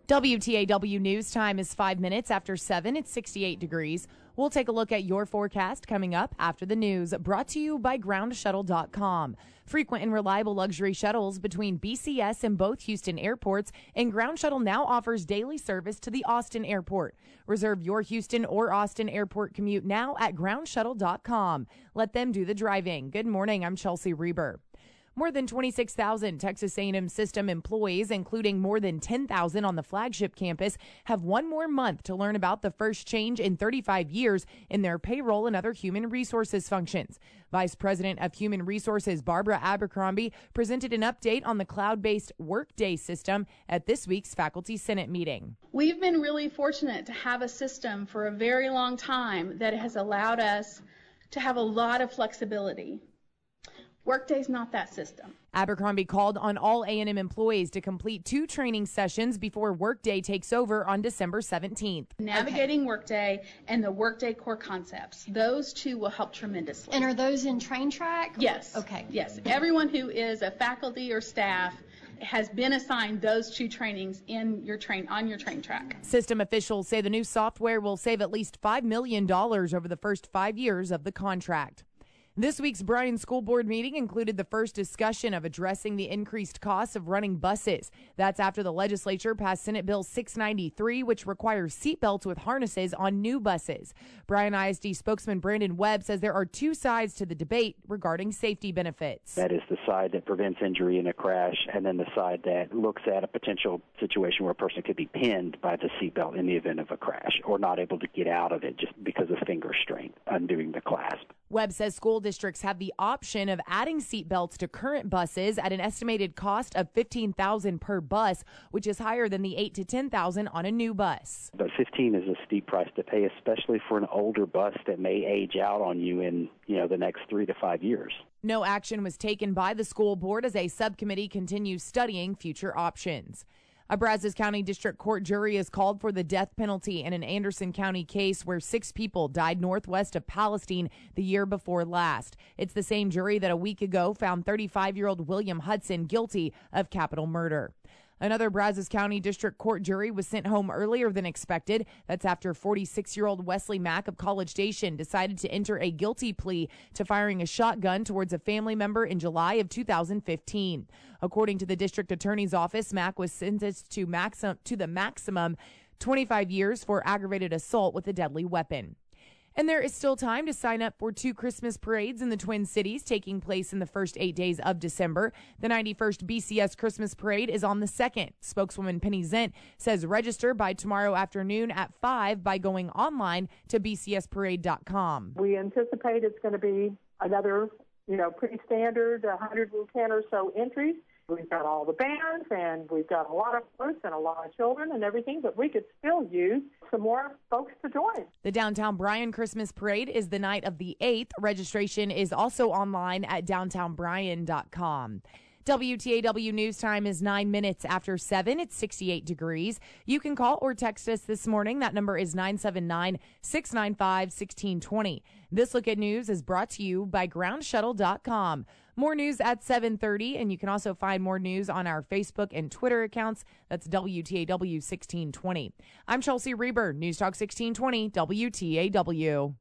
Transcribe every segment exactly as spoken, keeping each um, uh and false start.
W T A W News time is five minutes after seven. It's sixty-eight degrees. We'll take a look at your forecast coming up after the news, brought to you by ground shuttle dot com. Frequent and reliable luxury shuttles between B C S and both Houston airports, and Ground Shuttle now offers daily service to the Austin airport. Reserve your Houston or Austin airport commute now at ground shuttle dot com. Let them do the driving. Good morning, I'm Chelsea Reber. More than twenty-six thousand Texas A and M system employees, including more than ten thousand on the flagship campus, have one more month to learn about the first change in thirty-five years in their payroll and other human resources functions. Vice President of Human Resources Barbara Abercrombie presented an update on the cloud-based Workday system at this week's Faculty Senate meeting. We've been really fortunate to have a system for a very long time that has allowed us to have a lot of flexibility. Workday's not that system. Abercrombie called on all A and M employees to complete two training sessions before Workday takes over on December seventeenth. Navigating okay. Workday and the Workday core concepts. Those two will help tremendously. And are those in Train Track? Yes. Okay. Yes. Everyone who is a faculty or staff has been assigned those two trainings in your train on your train track. System officials say the new software will save at least five million dollars over the first five years of the contract. This week's Bryan School Board meeting included the first discussion of addressing the increased costs of running buses. That's after the legislature passed Senate Bill six ninety-three, which requires seatbelts with harnesses on new buses. Bryan I S D spokesman Brandon Webb says there are two sides to the debate regarding safety benefits. That is the side that prevents injury in a crash, and then the side that looks at a potential situation where a person could be pinned by the seatbelt in the event of a crash or not able to get out of it just because of finger strength, undoing the clasp. Webb says school districts have the option of adding seatbelts to current buses at an estimated cost of fifteen thousand dollars per bus, which is higher than the eight to ten thousand dollars on a new bus. But fifteen is a steep price to pay, especially for an older bus that may age out on you in, you know, the next three to five years. No action was taken by the school board as a subcommittee continues studying future options. A Brazos County District Court jury is called for the death penalty in an Anderson County case where six people died northwest of Palestine the year before last. It's the same jury that a week ago found thirty-five-year-old William Hudson guilty of capital murder. Another Brazos County District Court jury was sent home earlier than expected. That's after forty-six-year-old Wesley Mack of College Station decided to enter a guilty plea to firing a shotgun towards a family member in July of two thousand fifteen. According to the district attorney's office, Mack was sentenced to maximum to the maximum twenty-five years for aggravated assault with a deadly weapon. And there is still time to sign up for two Christmas parades in the Twin Cities taking place in the first eight days of December. The ninety-first B C S Christmas Parade is on the second. Spokeswoman Penny Zent says register by tomorrow afternoon at five by going online to b c s parade dot com. We anticipate it's going to be another, you know, pretty standard one hundred ten or so entries. We've got all the bands, and we've got a lot of folks and a lot of children and everything, but we could still use some more folks to join. The Downtown Bryan Christmas Parade is the night of the eighth. Registration is also online at downtown bryan dot com. W T A W News time is nine minutes after seven. It's sixty-eight degrees. You can call or text us this morning. That number is nine seven nine, six nine five, one six two zero. This Look at News is brought to you by ground shuttle dot com. More news at seven thirty, and you can also find more news on our Facebook and Twitter accounts. That's W T A W sixteen twenty. I'm Chelsea Reber, News Talk sixteen twenty, W T A W.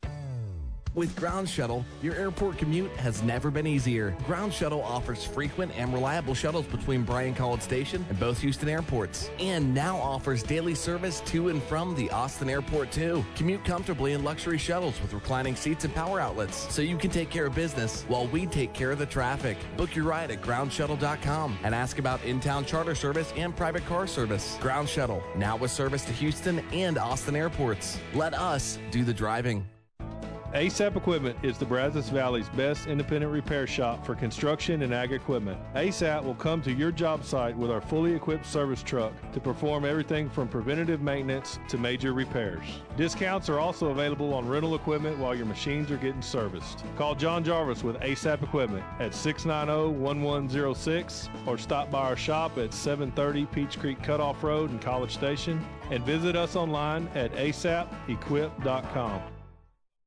With Ground Shuttle, your airport commute has never been easier. Ground Shuttle offers frequent and reliable shuttles between Bryan College Station and both Houston airports, and now offers daily service to and from the Austin airport too. Commute comfortably in luxury shuttles with reclining seats and power outlets, so you can take care of business while we take care of the traffic. Book your ride at ground shuttle dot com and ask about in-town charter service and private car service. Ground Shuttle, now with service to Houston and Austin airports. Let us do the driving. ASAP Equipment is the Brazos Valley's best independent repair shop for construction and ag equipment. ASAP will come to your job site with our fully equipped service truck to perform everything from preventative maintenance to major repairs. Discounts are also available on rental equipment while your machines are getting serviced. Call John Jarvis with ASAP Equipment at six nine zero, one one zero six or stop by our shop at seven thirty Peach Creek Cutoff Road in College Station and visit us online at a s a p equip dot com.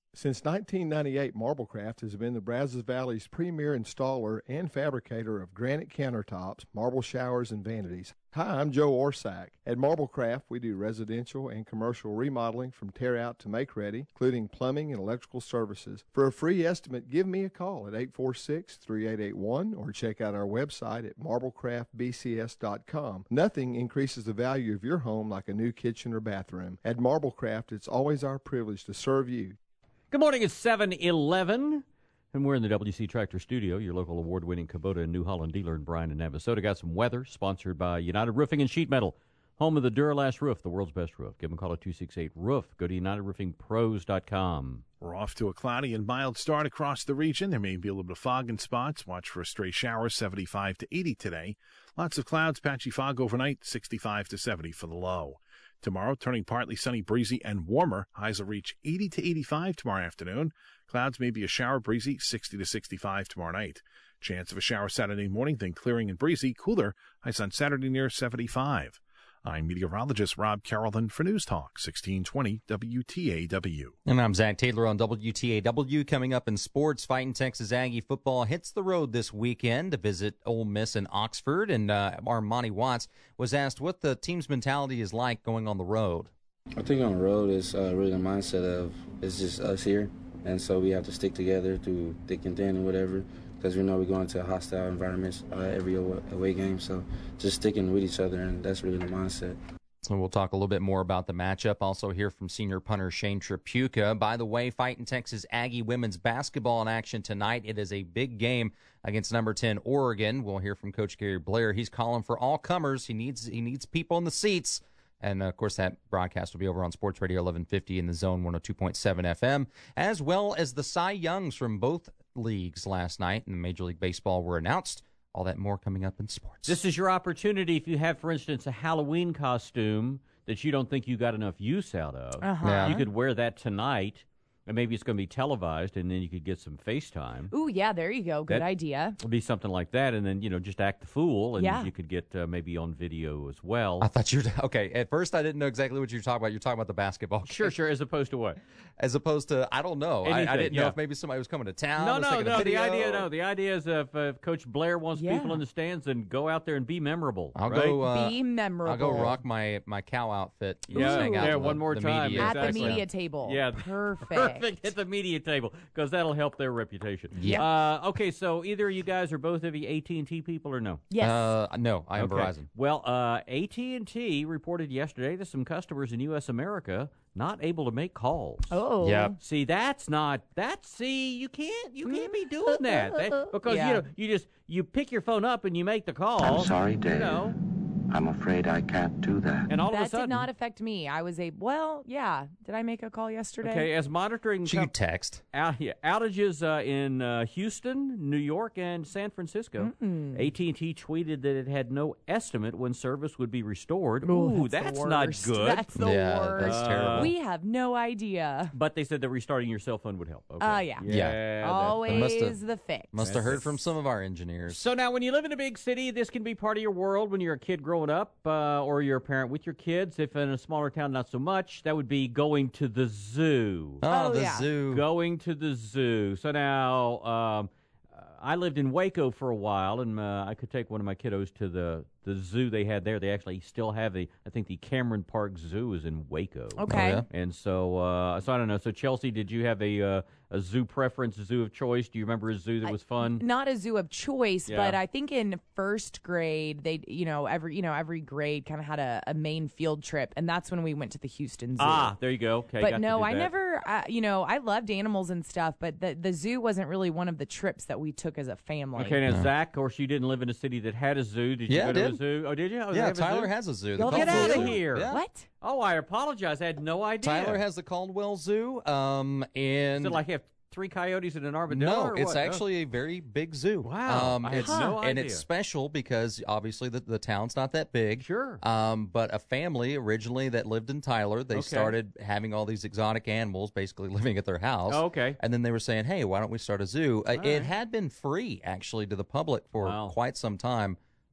Since nineteen ninety-eight, Marblecraft has been the Brazos Valley's premier installer and fabricator of granite countertops, marble showers, and vanities. Hi, I'm Joe Orsack. At Marblecraft, we do residential and commercial remodeling from tear-out to make-ready, including plumbing and electrical services. For a free estimate, give me a call at eight four six, three eight eight one or check out our website at marblecraft b c s dot com. Nothing increases the value of your home like a new kitchen or bathroom. At Marblecraft, it's always our privilege to serve you. Good morning, it's seven eleven, and we're in the W C Tractor Studio, your local award-winning Kubota and New Holland dealer in Bryan and Navasota. Got some weather, sponsored by United Roofing and Sheet Metal, home of the Duralast roof, the world's best roof. Give them a call at two six eight, roof. Go to united roofing pros dot com. We're off to a cloudy and mild start across the region. There may be a little bit of fog in spots. Watch for a stray shower, seventy-five to eighty today. Lots of clouds, patchy fog overnight, sixty-five to seventy for the low. Tomorrow, turning partly sunny, breezy, and warmer. Highs will reach eighty to eighty-five tomorrow afternoon. Clouds may be a shower, breezy, sixty to sixty-five tomorrow night. Chance of a shower Saturday morning, then clearing and breezy, cooler. Highs on Saturday near seventy-five. I'm meteorologist Rob Carrollton for News Talk, sixteen twenty W T A W. And I'm Zach Taylor on W T A W. Coming up in sports, Fighting Texas Aggie football hits the road this weekend to visit Ole Miss in Oxford. And uh, Armani Watts was asked what the team's mentality is like going on the road. I think on the road is uh, really the mindset of it's just us here. And so we have to stick together through thick and thin and whatever, because we know we're going to hostile environments uh, every away game. So just sticking with each other, and that's really the mindset. And we'll talk a little bit more about the matchup. Also hear from senior punter Shane Tripucka. By the way, Fighting Texas Aggie women's basketball in action tonight. It is a big game against number ten Oregon. We'll hear from Coach Gary Blair. He's calling for all comers. He needs he needs people in the seats. And, uh, of course, that broadcast will be over on Sports Radio eleven fifty in the Zone one oh two point seven F M, as well as the Cy Youngs from both leagues last night in Major League Baseball were announced. All that more coming up in sports. This is your opportunity if you have, for instance, a Halloween costume that you don't think you got enough use out of. Uh-huh. Yeah. You could wear that tonight, and maybe it's going to be televised, and then you could get some FaceTime. Ooh, yeah, there you go. Good That- idea. It'll be something like that, and then, you know, just act the fool, and Yeah. you could get uh, maybe on video as well. I thought you were, okay, at first I didn't know exactly what you were talking about. You're talking about the basketball game. Sure, sure, as opposed to what? As opposed to, I don't know. I, I Anything, didn't know yeah. if maybe somebody was coming to town. No, was no, taking a no. The video. idea, no. The idea is if, uh, if Coach Blair wants Yeah. people in the stands, then go out there and be memorable. I'll right? go. Uh, Be memorable. I'll go rock my, my cow outfit. Yeah, hang out yeah, to one the- more the time. media. At the Exactly. media table. Yeah, Perfect. Perfect at the media table, because that'll help their reputation. Yeah. Uh, okay, so either you guys or both of you A T and T people or no? Yes. Uh, no, I am Okay. Verizon. Well, uh, A T and T reported yesterday that some customers in U S America not able to make calls. oh. Yeah. See, that's not that. See, you can't you can't be doing that, That- because Yeah. you know you just you pick your phone up and you make the call. I'm sorry, Dave. You know, I'm afraid I can't do that. and all That of a sudden, did not affect me. I was a, well, yeah. Did I make a call yesterday? okay, as monitoring Should you com- text? out, yeah, outages uh, in uh, Houston, New York, and San Francisco. A T and T tweeted that it had no estimate when service would be restored. Ooh, that's, that's the not worst. good. That's the Yeah, worst. that's terrible. We have no idea. But they said that restarting your cell phone would help. Okay. Uh, yeah. Yeah. that's- Always must've- the fix. Must have heard from some of our engineers. So now, when you live in a big city, this can be part of your world when you're a kid growing up, uh, or you're a parent with your kids. If in a smaller town, not so much. That would be going to the zoo. Oh, Oh, the yeah. zoo. Going to the zoo. So now, um, uh, I lived in Waco for a while, and uh, I could take one of my kiddos to the, the zoo they had there. They actually still have a, I think the Cameron Park Zoo is in Waco. Okay. Oh, yeah? And so, uh, so I don't know. So Chelsea, did you have a uh, a zoo preference, a zoo of choice? Do you remember a zoo that was fun? Not a zoo of choice, Yeah. but I think in first grade they, you know, every you know every grade kind of had a, a main field trip, and that's when we went to the Houston Zoo. Ah, there you go. Okay, got but to no, do I that. never. Uh, you know, I loved animals and stuff, but the the zoo wasn't really one of the trips that we took as a family. Okay, now Zach, of course, you didn't live in a city that had a zoo. Did you Yeah, go I to a did. zoo? Oh, did you? Oh, they Yeah, have a Tyler zoo? has a zoo. The Y'all Get Caldwell out of Zoo. here! Yeah. What? Oh, I apologize. I had no idea. Tyler has the Caldwell Zoo. Um, and Is it like you have three coyotes and an armadillo? no, or it's what? Oh. actually a very big zoo. Wow, um, I had it's, no and idea. it's special because obviously the, the town's not that big. Sure. Um, but a family originally that lived in Tyler, they Okay. started having all these exotic animals basically living at their house. Oh, okay. And then they were saying, hey, why don't we start a zoo? Uh, All it right. had been free actually to the public for Wow. quite some time.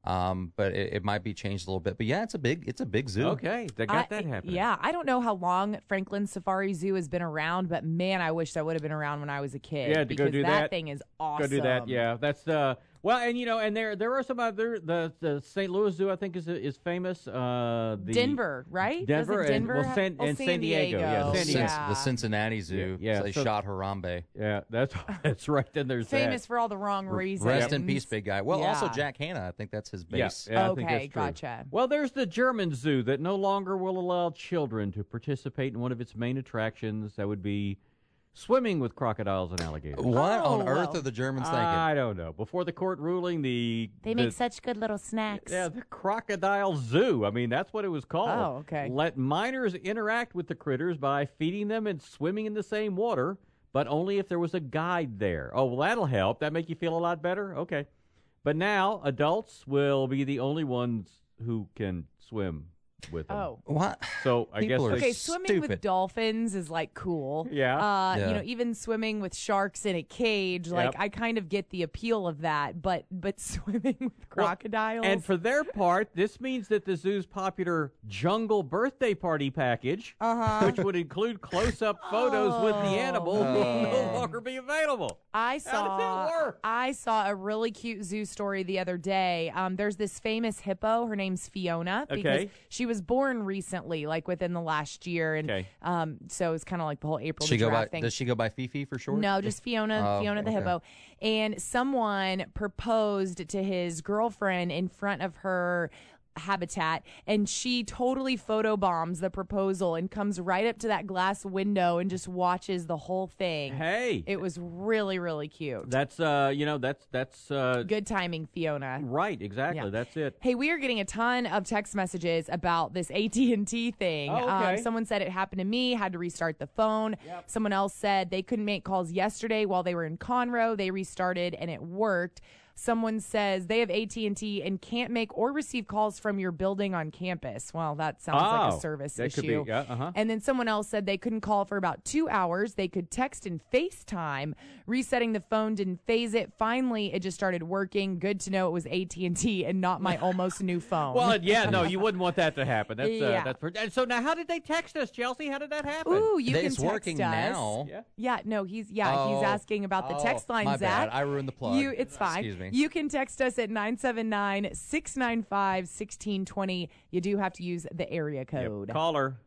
Um, but it, it might be changed a little bit. But yeah, it's a big it's a big zoo. Okay, they got I, that happening. Yeah, I don't know how long Franklin Safari Zoo has been around, but man, I wish that would have been around when I was a kid. Yeah, to because go do that, that thing is awesome. Go do that. Yeah, that's uh. Well, and you know, and there there are some other the the Saint Louis Zoo I think is is famous. Uh, the Denver, right? Denver, Doesn't Denver and, well, San, have, oh, and San San Diego. Diego. Yeah, San Diego. Yeah. The Cincinnati Zoo. Yeah, yeah, so they so- shot Harambe. Yeah, that's that's right. Then there's Famous that. for all the wrong reasons. Rest in peace, big guy. Well, also Yeah. Jack Hanna. I think that's his Yeah, base. yeah, I think Okay, that's true. gotcha. Well, there's the German zoo that no longer will allow children to participate in one of its main attractions. That would be swimming with crocodiles and alligators. What Oh, on earth well. are the Germans thinking? I don't know. Before the court ruling, the They the, make such good little snacks. yeah the crocodile zoo. I mean, that's what it was called. Oh, okay. Let minors interact with the critters by feeding them and swimming in the same water, but only if there was a guide there. Oh, well, that'll help. That make you feel a lot better. Okay, but now adults will be the only ones who can swim with them. Oh. What? So I People guess are they- Okay, swimming with stupid. dolphins is like cool. Yeah. Uh, Yeah. You know, even swimming with sharks in a cage, like Yep. I kind of get the appeal of that, but but swimming with crocodiles. And for their part, this means that the zoo's popular jungle birthday party package, Uh-huh. which would include close-up photos with the animal, will no man. longer be available. I How does that saw work? I saw a really cute zoo story the other day. Um, there's this famous hippo. Her name's Fiona because Okay. she was born recently, like within the last year, and Okay. um, so it's kind of like the whole April She the go giraffe by, thing. does she go by Fifi for short? No, just Fiona, Oh, Fiona the okay. hippo. And someone proposed to his girlfriend in front of her habitat, and she totally photobombs the proposal and comes right up to that glass window and just watches the whole thing. Hey, It was really, really cute. that's uh, you know, that's that's uh, Good timing, Fiona. right, exactly. Yeah. That's it. Hey, we are getting a ton of text messages about this A T and T thing. Oh, okay. Um, someone said it happened to me, had to restart the phone. Someone else said they couldn't make calls yesterday while they were in Conroe. They restarted and it worked. Someone says they have A T and T and can't make or receive calls from your building on campus. Well, that sounds like Oh, a service that could issue. be- yeah, uh-huh. And then someone else said they couldn't call for about two hours. They could text and FaceTime. Resetting the phone didn't phase it. Finally, it just started working. Good to know it was A T and T and not my almost new phone. Well, yeah, no, you wouldn't want that to happen. That's uh, Yeah. that's for, and so now, how did they text us, Chelsea? How did that happen? Ooh, you They- can it's text working us. now. Yeah. Yeah, no, he's yeah, he's Oh. asking about the Oh, text line, my Zach. bad. I ruined the plug. You, it's fine. Excuse me. You can text us at nine seven nine, six nine five, one six two zero. You do have to use the area code. Caller.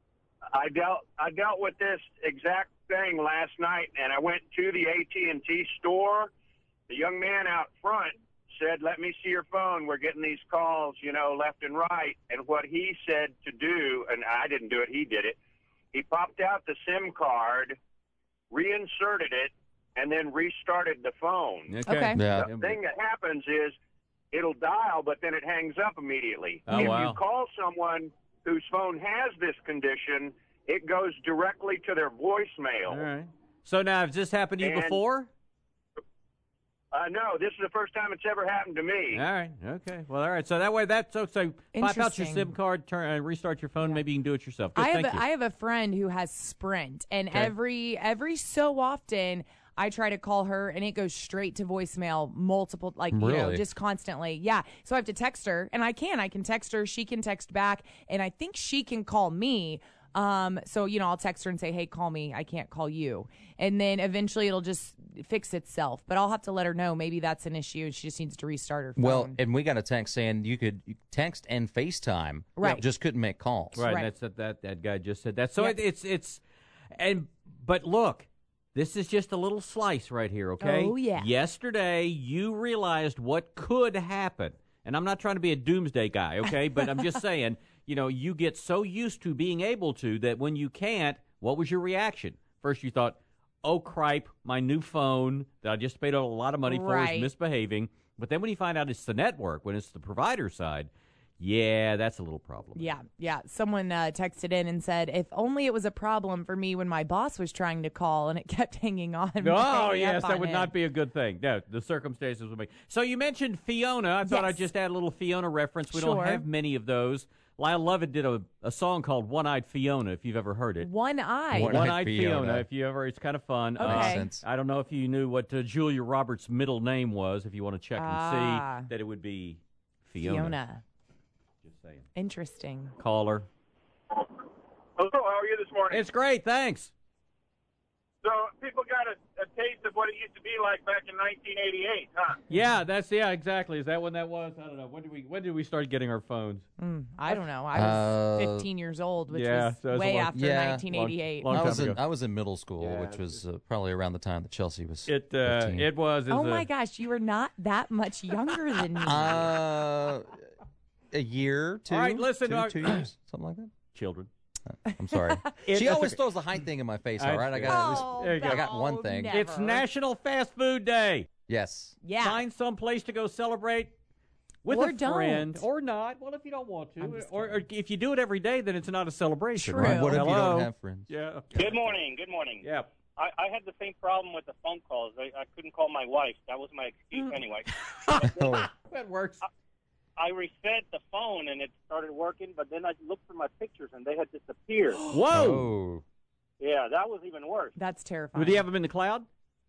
I dealt I dealt with this exact thing last night, and I went to the A T and T store. The young man out front said, "Let me see your phone. We're getting these calls, you know, left and right." And what he said to do, and I didn't do it, he did it. He popped out the SIM card, reinserted it, and then restarted the phone. Okay. Okay. Yeah. The thing that happens is it'll dial, but then it hangs up immediately. Oh, if wow. you call someone whose phone has this condition, it goes directly to their voicemail. All right. So now, has this happened to you And- before? Uh, no, this is the first time it's ever happened to me. All right. Okay. Well, all right. So that way, that's so. So pop out your Interesting. SIM card, turn, and restart your phone. Maybe you can do it yourself. Good, I have thank a, you. I have a friend who has Sprint, and Okay. every every so often I try to call her, and it goes straight to voicemail, multiple like you know Really? just constantly. Yeah, so I have to text her, and I can I can text her, she can text back, and I think she can call me. Um, so you know I'll text her and say, hey, call me. I can't call you, and then eventually it'll just fix itself. But I'll have to let her know maybe that's an issue, and she just needs to restart her phone. Well, and we got a text saying you could text and FaceTime, Right. just couldn't make calls. Right, Right. That's that, that that guy just said that. So Yep. it, it's it's, and but look, this is just a little slice right here. Okay. Oh, yeah. Yesterday, you realized what could happen, and I'm not trying to be a doomsday guy. Okay, but I'm just saying, you know, you get so used to being able to that when you can't, what was your reaction? First, you thought, "Oh, cripe, my new phone that I just paid a lot of money for Right. is misbehaving." But then when you find out it's the network, when it's the provider side, yeah, that's a little problem. Yeah, yeah. Someone uh, texted in and said, if only it was a problem for me when my boss was trying to call and it kept hanging on. and Oh, hanging yes, up that on would him. not be a good thing. No, the circumstances would be. So you mentioned Fiona. I thought Yes. I'd just add a little Fiona reference. We don't Sure. have many of those. Lyle Lovett did a, a song called One-Eyed Fiona, if you've ever heard it. One eye. One- One-Eyed Fiona. Fiona. If you ever, it's kind of fun. Uh, Okay. Sense. I don't know if you knew what uh, Julia Roberts' middle name was. If you want to check Ah. and see, that it would be Fiona. Fiona. Just saying. Interesting. Caller. Hello, how are you this morning? It's great, thanks. So people got a, a taste of what it used to be like back in nineteen eighty-eight, huh? Yeah, that's yeah, exactly. Is that when that was? I don't know. When did we when did we start getting our phones? Mm, I don't know. I was Uh, fifteen years old, which yeah, was so that's a way long- after Yeah. nineteen eighty-eight. Long- long I was time in ago. I was in middle school, Yeah, which was uh, probably around the time that Chelsea was. It uh, fifteen. it was. Oh is my a- gosh, you were not that much younger than me. Uh, a year, two. All right, listen, two, uh, two years, something like that. Children. I'm sorry. It- she that's always okay. throws the height thing in my face. I All right, I see. got at least, Oh, There you go. I got one thing. never. It's National Fast Food Day. Yes. Yeah. Find some place to go celebrate with Or a friend, don't. or not. Well, if you don't want I'm to, just or, or if you do it every day, then it's not a celebration. True. Right? What if you Hello? don't have friends? Yeah. Good morning. Good morning. Yeah. I, I had the same problem with the phone calls. I, I couldn't call my wife. That was my excuse Mm. anyway. Oh. That works. I reset the phone and it started working, but then I looked for my pictures and they had disappeared. Whoa. Oh. Yeah, that was even worse. That's terrifying. Do you have them in the cloud?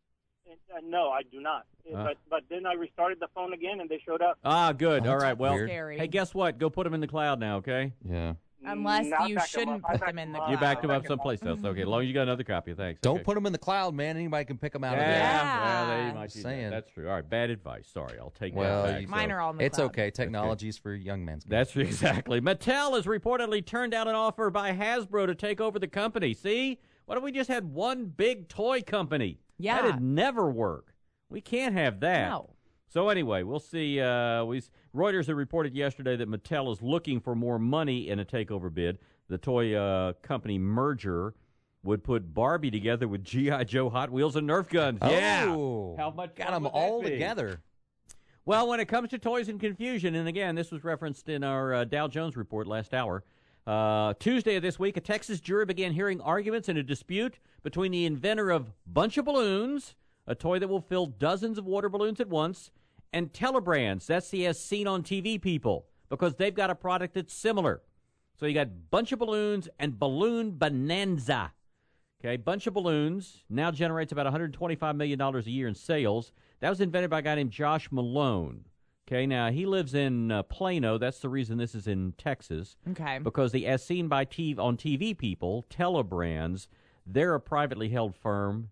Uh, no, I do not. Uh. But but then I restarted the phone again and they showed up. Ah, good. Oh, All that's right. Well, weird. Scary. hey, guess what? Go put them in the cloud now, okay? Yeah. Unless Now I you backed them shouldn't up. I put backed them in the up. You cloud. backed them I up backed them someplace else. Okay, as long as you got another copy. Thanks. Don't Okay. put them in the cloud, man. Anybody can pick them out Yeah, of there. yeah, Yeah. they might do that. Saying. That's true. All right, bad advice. Sorry, I'll take Well, that back. you- Mine So- are all in the It's cloud. okay. Technology's for young men's. That's exactly. Mattel has reportedly turned down an offer by Hasbro to take over the company. See? What if we just had one big toy company? Yeah. That'd never work. We can't have that. No. So anyway, we'll see. Uh, we Reuters had reported yesterday that Mattel is looking for more money in a takeover bid. The toy uh, company merger would put Barbie together with G I. Joe, Hot Wheels, and Nerf guns. Yeah. Oh. How much Got fun them would that all be? together. Well, when it comes to toys and confusion, and again, this was referenced in our uh, Dow Jones report last hour, uh, Tuesday of this week, a Texas jury began hearing arguments in a dispute between the inventor of Bunch of Balloons, a toy that will fill dozens of water balloons at once, and Telebrands, that's the as seen on T V people, because they've got a product that's similar. So you got Bunch of Balloons and Balloon Bonanza. Okay, Bunch of Balloons now generates about one hundred twenty-five million dollars a year in sales. That was invented by a guy named Josh Malone. Okay, now he lives in uh, Plano. That's the reason this is in Texas. Okay. Because the as seen by T V, on T V people, Telebrands, they're a privately held firm.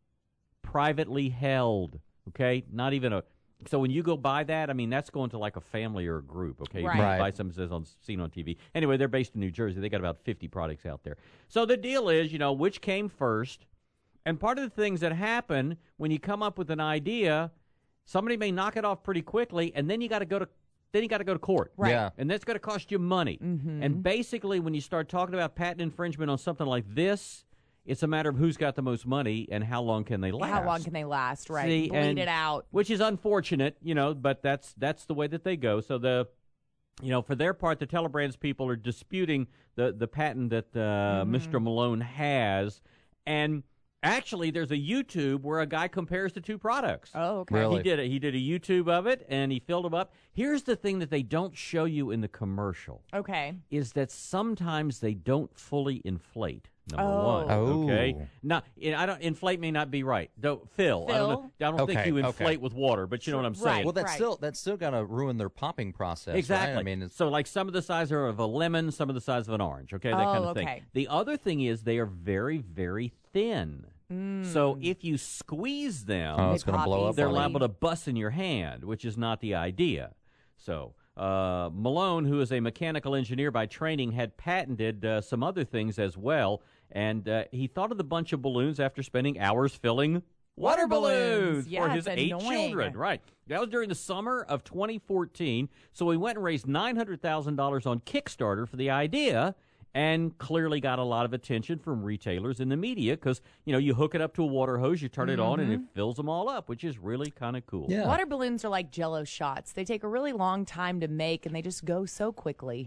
Privately held. Okay, not even a. So when you go buy that, I mean, that's going to like a family or a group, okay? You Right. can Right. buy something that says on seen on T V. Anyway, they're based in New Jersey. They got about fifty products out there. So the deal is, you know, which came first? And part of the things that happen when you come up with an idea, somebody may knock it off pretty quickly, and then you got to go to then you got to go to court. Right. Yeah. And that's going to cost you money. Mm-hmm. And basically, when you start talking about patent infringement on something like this, it's a matter of who's got the most money and how long can they last. How long can they last? Right. See, Bleed and- it out. Which is unfortunate, you know, but that's that's the way that they go. So the, you know, for their part, the Telebrands people are disputing the the patent that uh, Mm-hmm. Mister Malone has, and actually, there's a YouTube where a guy compares the two products. Oh, okay. Really? He did a, he did a YouTube of it, and he filled them up. Here's the thing that they don't show you in the commercial Okay. is that sometimes they don't fully inflate. Number Oh. one, Oh. okay. Now, I don't. Inflate may not be right. Don't fill. I don't know. I don't think Okay, you okay. inflate with water, but you know what I'm saying. Right. Well, that's Right. still that's still gonna ruin their popping process. Exactly. Right? I mean, it's, so like some of the size are of a lemon, some of the size of an orange. Okay, that Oh, kind of okay. thing. The other thing is they are very, very thin. So if you squeeze them, oh, it's gonna pop blow up. they're on you. liable to bust in your hand, which is not the idea. So uh, Malone, who is a mechanical engineer by training, had patented uh, some other things as well, and uh, he thought of the bunch of balloons after spending hours filling water, Water balloons. balloons Yeah, for his it's eight annoying. children. Right. That was during the summer of twenty fourteen. So he went and raised nine hundred thousand dollars on Kickstarter for the idea, and clearly got a lot of attention from retailers in the media because, you know, you hook it up to a water hose, you turn it on, and it fills them all up, which is really kind of cool. Yeah. Water balloons are like Jell-O shots. They take a really long time to make, and they just go so quickly.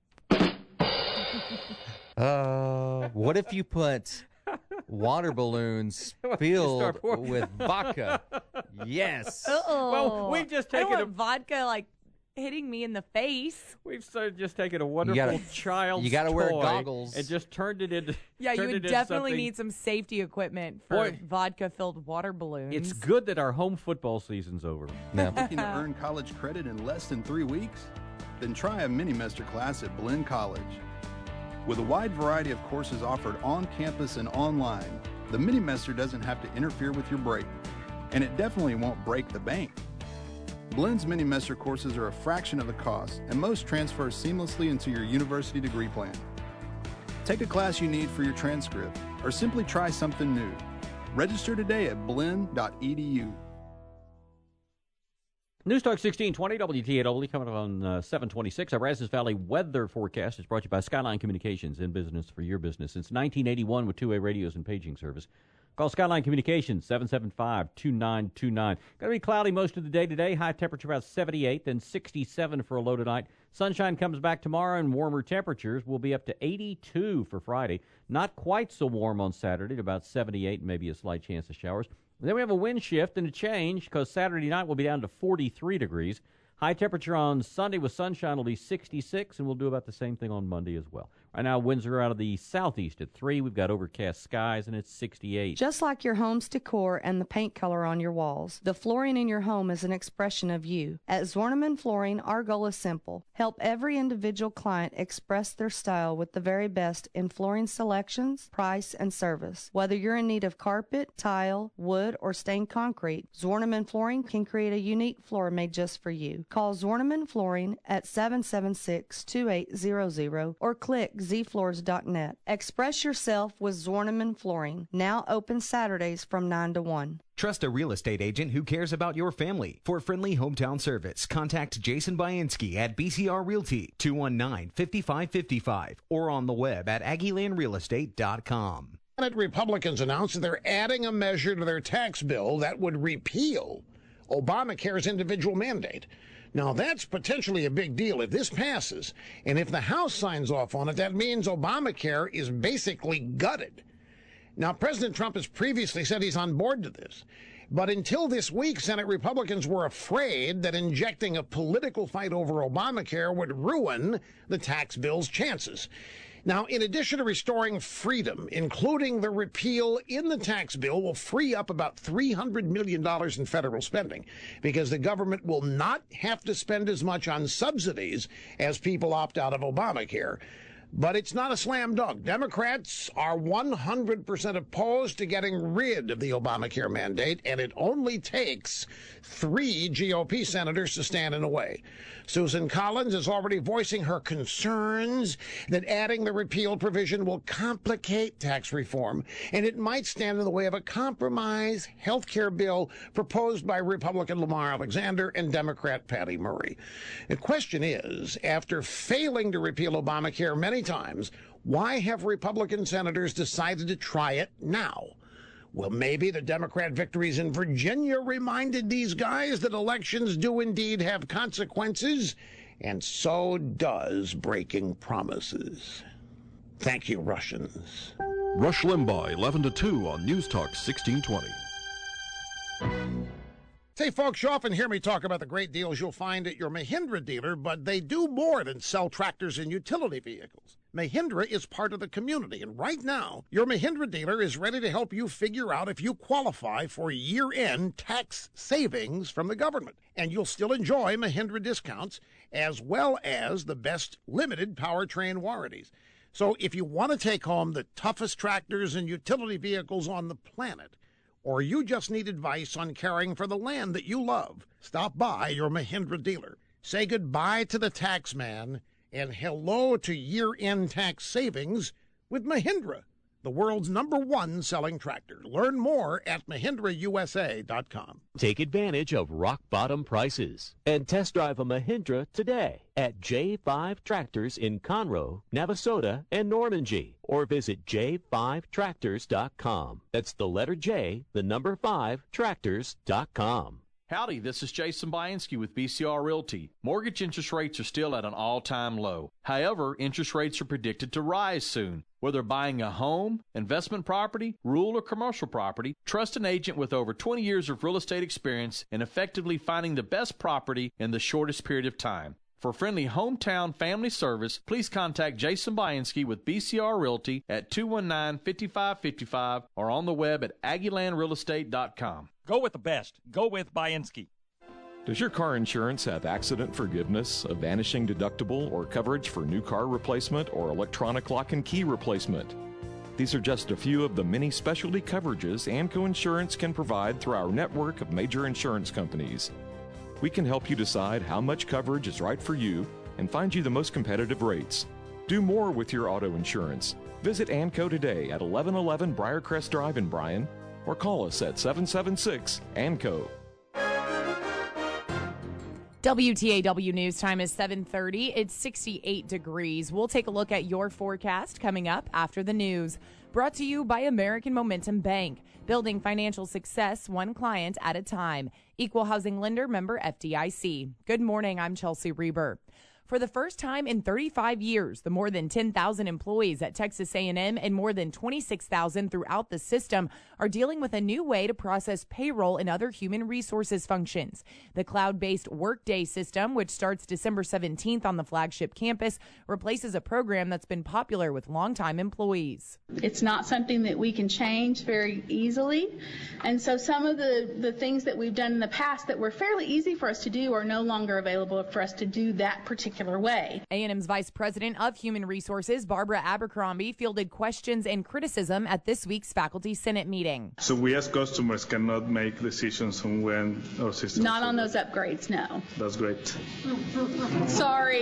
Uh, what if you put water balloons filled start pouring? with vodka? Yes. Uh-oh. Well, we've just I don't taken want a- vodka like hitting me in the face. We've sort of just taken a wonderful You gotta- child's you gotta wear toy goggles. and just turned it into. Yeah, you turned would it into definitely something- need some safety equipment for Boy. vodka-filled water balloons. It's good that our home football season's over. Looking to earn college credit in less than three weeks? Then try a mini-mester class at Blinn College. With a wide variety of courses offered on campus and online, the mini-mester doesn't have to interfere with your break, and it definitely won't break the bank. Blinn's mini-mester courses are a fraction of the cost, and most transfer seamlessly into your university degree plan. Take a class you need for your transcript, or simply try something new. Register today at blinn dot e d u. News Talk sixteen twenty, W T eight Oldie, coming up on uh, seven twenty-six. Our Brazos Valley weather forecast is brought to you by Skyline Communications, in business for your business since nineteen eighty-one with two-way radios and paging service. Call Skyline Communications, seven seven five, two nine two nine. Going to be cloudy most of the day today. High temperature about seventy-eight, then sixty-seven for a low tonight. Sunshine comes back tomorrow, and warmer temperatures will be up to eighty-two for Friday. Not quite so warm on Saturday, at about seventy-eight, maybe a slight chance of showers. Then we have a wind shift and a change because Saturday night will be down to forty-three degrees. High temperature on Sunday with sunshine will be sixty-six, and we'll do about the same thing on Monday as well. Right now, winds are out of the southeast at three. We've got overcast skies, and it's sixty-eight. Just like your home's decor and the paint color on your walls, the flooring in your home is an expression of you. At Zorneman Flooring, our goal is simple. Help every individual client express their style with the very best in flooring selections, price, and service. Whether you're in need of carpet, tile, wood, or stained concrete, Zorneman Flooring can create a unique floor made just for you. Call Zorneman Flooring at seven seven six, two eight zero zero or click z floors dot net. Express yourself with Zorneman Flooring, now open Saturdays from nine to one. Trust a real estate agent who cares about your family. For friendly hometown service, contact Jason Bainski at B C R Realty, two one nine, five five five five, or on the web at aggie land real estate dot com. Senate Republicans announced that they're adding a measure to their tax bill that would repeal Obamacare's individual mandate. Now, that's potentially a big deal if this passes, and if the House signs off on it, that means Obamacare is basically gutted. Now, President Trump has previously said he's on board to this, but until this week, Senate Republicans were afraid that injecting a political fight over Obamacare would ruin the tax bill's chances. Now, in addition to restoring freedom, including the repeal in the tax bill will free up about three hundred million dollars in federal spending because the government will not have to spend as much on subsidies as people opt out of Obamacare. But it's not a slam dunk. Democrats are one hundred percent opposed to getting rid of the Obamacare mandate, and it only takes three G O P senators to stand in the way. Susan Collins is already voicing her concerns that adding the repeal provision will complicate tax reform, and it might stand in the way of a compromise health care bill proposed by Republican Lamar Alexander and Democrat Patty Murray. The question is, after failing to repeal Obamacare many times, why have Republican senators decided to try it now? Well, maybe the Democrat victories in Virginia reminded these guys that elections do indeed have consequences, and so does breaking promises. Thank you, Russians. Rush Limbaugh, eleven to two on News Talk sixteen twenty. Say, folks, you often hear me talk about the great deals you'll find at your Mahindra dealer, but they do more than sell tractors and utility vehicles. Mahindra is part of the community, and right now, your Mahindra dealer is ready to help you figure out if you qualify for year-end tax savings from the government. And you'll still enjoy Mahindra discounts, as well as the best limited powertrain warranties. So if you want to take home the toughest tractors and utility vehicles on the planet, or you just need advice on caring for the land that you love, stop by your Mahindra dealer. Say goodbye to the tax man and hello to year-end tax savings with Mahindra, the world's number one selling tractor. Learn more at mahindra u s a dot com. Take advantage of rock-bottom prices and test drive a Mahindra today at J five Tractors in Conroe, Navasota, and Normandy, or visit j five tractors dot com. That's the letter J, the number five, tractors dot com. Howdy, this is Jason Bianski with B C R Realty. Mortgage interest rates are still at an all-time low. However, interest rates are predicted to rise soon. Whether buying a home, investment property, rural or commercial property, trust an agent with over twenty years of real estate experience in effectively finding the best property in the shortest period of time. For friendly hometown family service, please contact Jason Bianski with B C R Realty at two one nine, five five five five or on the web at Aggie Land Real Estate dot com. Go with the best. Go with Bianski. Does your car insurance have accident forgiveness, a vanishing deductible, or coverage for new car replacement or electronic lock and key replacement? These are just a few of the many specialty coverages ANCO Insurance can provide through our network of major insurance companies. We can help you decide how much coverage is right for you and find you the most competitive rates. Do more with your auto insurance. Visit ANCO today at eleven eleven Briarcrest Drive in Bryan or call us at seven seven six ANCO. W T A W News time is seven thirty. It's sixty-eight degrees. We'll take a look at your forecast coming up after the news. Brought to you by American Momentum Bank. Building financial success one client at a time. Equal housing lender, member F D I C. Good morning. I'm Chelsea Reber. For the first time in thirty-five years, the more than ten thousand employees at Texas A and M and more than twenty-six thousand throughout the system are dealing with a new way to process payroll and other human resources functions. The cloud-based Workday system, which starts December seventeenth on the flagship campus, replaces a program that's been popular with longtime employees. It's not something that we can change very easily, and so some of the, the things that we've done in the past that were fairly easy for us to do are no longer available for us to do that particular way. A and M's Vice President of Human Resources, Barbara Abercrombie, fielded questions and criticism at this week's Faculty Senate meeting. So we as customers cannot make decisions on when our systems... Not on those upgrades, no. That's great. Sorry.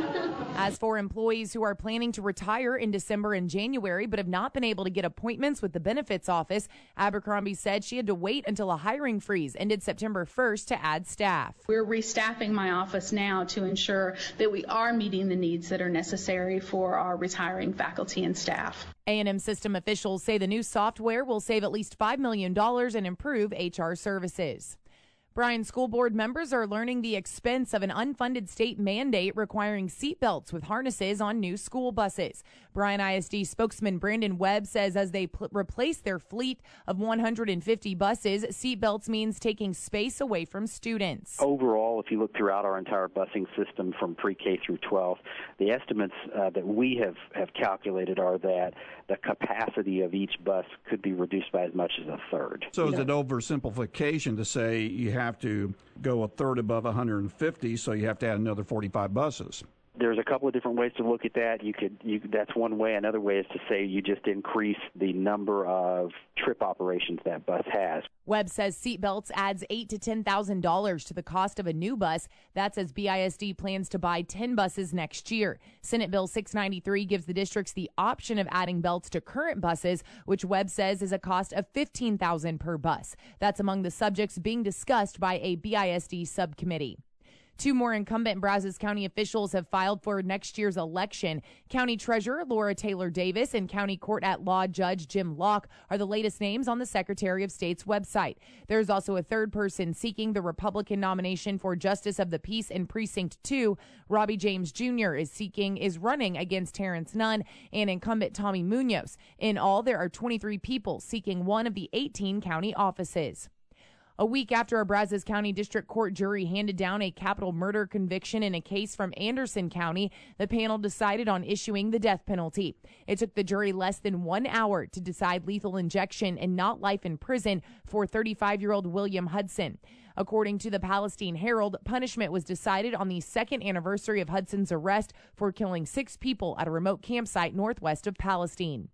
As for employees who are planning to retire in December and January but have not been able to get appointments with the benefits office, Abercrombie said she had to wait until a hiring freeze ended September first to add staff. We're restaffing my office now to ensure that we are meeting the needs that are necessary for our retiring faculty and staff. A and M system officials say the new software will save at least five million dollars and improve H R services. Bryan School Board members are learning the expense of an unfunded state mandate requiring seatbelts with harnesses on new school buses. Bryan I S D spokesman Brandon Webb says as they pl- replace their fleet of one hundred fifty buses, seatbelts means taking space away from students. Overall, if you look throughout our entire busing system from pre-K through twelve, the estimates uh, that we have, have calculated are that the capacity of each bus could be reduced by as much as a third. So is it oversimplification to say you have to go a third above one hundred fifty, so you have to add another forty-five buses? There's a couple of different ways to look at that. You could, you, that's one way. Another way is to say you just increase the number of trip operations that bus has. Webb says seatbelts adds eight to ten thousand dollars to the cost of a new bus. That's as B I S D plans to buy ten buses next year. Senate Bill six ninety-three gives the districts the option of adding belts to current buses, which Webb says is a cost of fifteen thousand dollars per bus. That's among the subjects being discussed by a B I S D subcommittee. Two more incumbent Brazos County officials have filed for next year's election. County Treasurer Laura Taylor Davis and County Court at Law Judge Jim Locke are the latest names on the Secretary of State's website. There's also a third person seeking the Republican nomination for Justice of the Peace in Precinct two. Robbie James Junior is seeking is running against Terrence Nunn and incumbent Tommy Munoz. In all, there are twenty-three people seeking one of the eighteen county offices. A week after a Brazos County District Court jury handed down a capital murder conviction in a case from Anderson County, the panel decided on issuing the death penalty. It took the jury less than one hour to decide lethal injection and not life in prison for thirty-five-year-old William Hudson. According to the Palestine Herald, punishment was decided on the second anniversary of Hudson's arrest for killing six people at a remote campsite northwest of Palestine.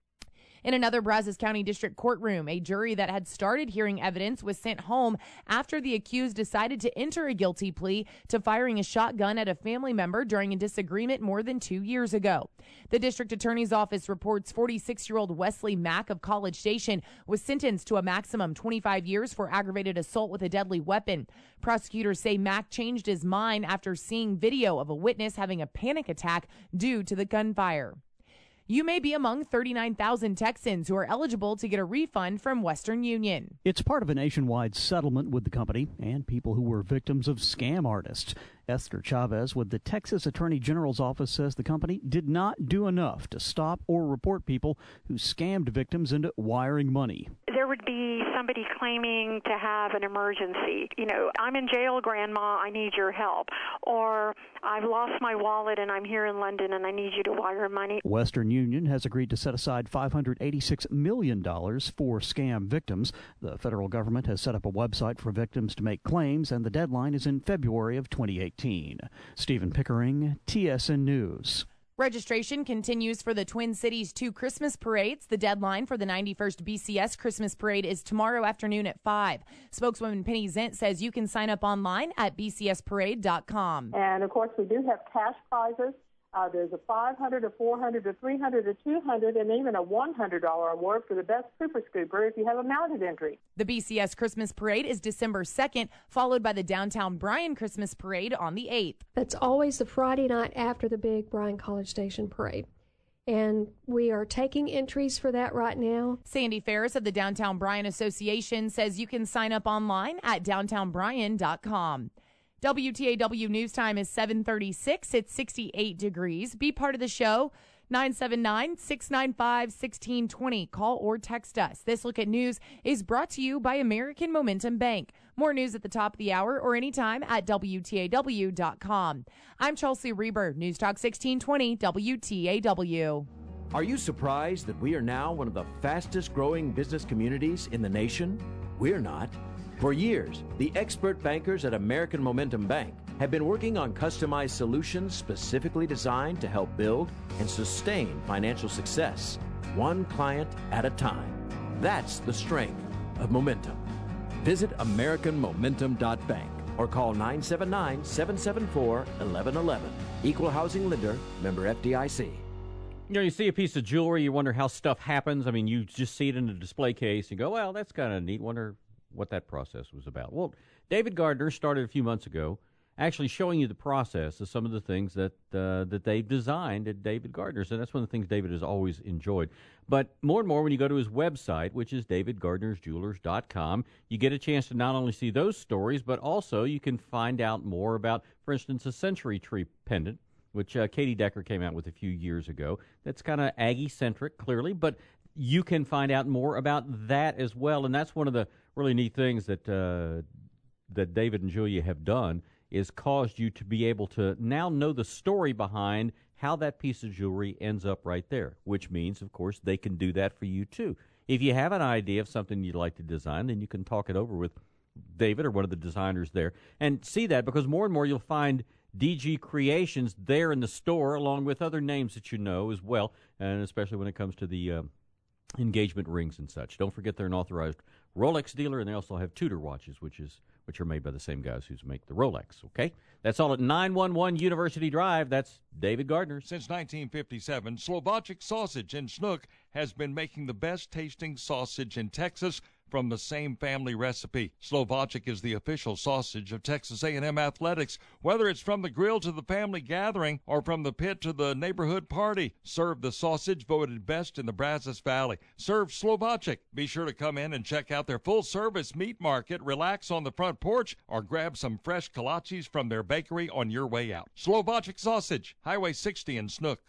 In another Brazos County District courtroom, a jury that had started hearing evidence was sent home after the accused decided to enter a guilty plea to firing a shotgun at a family member during a disagreement more than two years ago. The district attorney's office reports forty-six-year-old Wesley Mack of College Station was sentenced to a maximum twenty-five years for aggravated assault with a deadly weapon. Prosecutors say Mack changed his mind after seeing video of a witness having a panic attack due to the gunfire. You may be among thirty-nine thousand Texans who are eligible to get a refund from Western Union. It's part of a nationwide settlement with the company and people who were victims of scam artists. Esther Chavez with the Texas Attorney General's office says the company did not do enough to stop or report people who scammed victims into wiring money. There would be somebody claiming to have an emergency. You know, I'm in jail, Grandma, I need your help. Or I've lost my wallet and I'm here in London and I need you to wire money. Western Union has agreed to set aside five hundred eighty-six million dollars for scam victims. The federal government has set up a website for victims to make claims, and the deadline is in February of twenty eighteen. Stephen Pickering, T S N News. Registration continues for the Twin Cities two Christmas parades. The deadline for the ninety-first B C S Christmas Parade is tomorrow afternoon at five. Spokeswoman Penny Zent says you can sign up online at b c s parade dot com. And, of course, we do have cash prizes. Uh, there's a five hundred dollars, a four hundred dollars, a three hundred dollars, a two hundred dollars, and even a one hundred dollars award for the best Super Scooper if you have a mounted entry. The B C S Christmas Parade is December second, followed by the Downtown Bryan Christmas Parade on the eighth. That's always the Friday night after the big Bryan College Station Parade. And we are taking entries for that right now. Sandy Ferris of the Downtown Bryan Association says you can sign up online at downtown bryan dot com. W T A W News Time is seven thirty-six. It's sixty-eight degrees. Be part of the show. nine seven nine, six nine five, one six two zero. Call or text us. This Look at News is brought to you by American Momentum Bank. More news at the top of the hour or anytime at W T A W dot com. I'm Chelsea Reber, News Talk sixteen twenty W T A W. Are you surprised that we are now one of the fastest growing business communities in the nation? We're not. For years, the expert bankers at American Momentum Bank have been working on customized solutions specifically designed to help build and sustain financial success, one client at a time. That's the strength of Momentum. Visit american momentum dot bank or call nine seven nine, seven seven four, one one one one. Equal housing lender, member F D I C. You know, you see a piece of jewelry, you wonder how stuff happens. I mean, you just see it in a display case, you go, well, that's kind of neat. Wonder what that process was about. Well, David Gardner started a few months ago actually showing you the process of some of the things that uh, that they've designed at David Gardner's, and that's one of the things David has always enjoyed. But more and more when you go to his website, which is david gardners jewelers dot com, you get a chance to not only see those stories, but also you can find out more about, for instance, a Century Tree pendant, which uh, Katie Decker came out with a few years ago. That's kind of Aggie-centric, clearly, but you can find out more about that as well, and that's one of the really neat things that uh, that David and Julia have done is caused you to be able to now know the story behind how that piece of jewelry ends up right there, which means, of course, they can do that for you, too. If you have an idea of something you'd like to design, then you can talk it over with David or one of the designers there and see that, because more and more you'll find D G Creations there in the store along with other names that you know as well, and especially when it comes to the uh, engagement rings and such. Don't forget they're an authorized Rolex dealer, and they also have Tudor watches, which is which are made by the same guys who make the Rolex, okay? That's all at nine one one University Drive. That's David Gardner. Since nineteen fifty-seven, Slovacic Sausage in Snook has been making the best-tasting sausage in Texas from the same family recipe. Slovacic is the official sausage of Texas A and M Athletics. Whether it's from the grill to the family gathering or from the pit to the neighborhood party, serve the sausage voted best in the Brazos Valley. Serve Slovacic. Be sure to come in and check out their full-service meat market, relax on the front porch, or grab some fresh kolaches from their bakery on your way out. Slovacic Sausage, Highway sixty in Snook.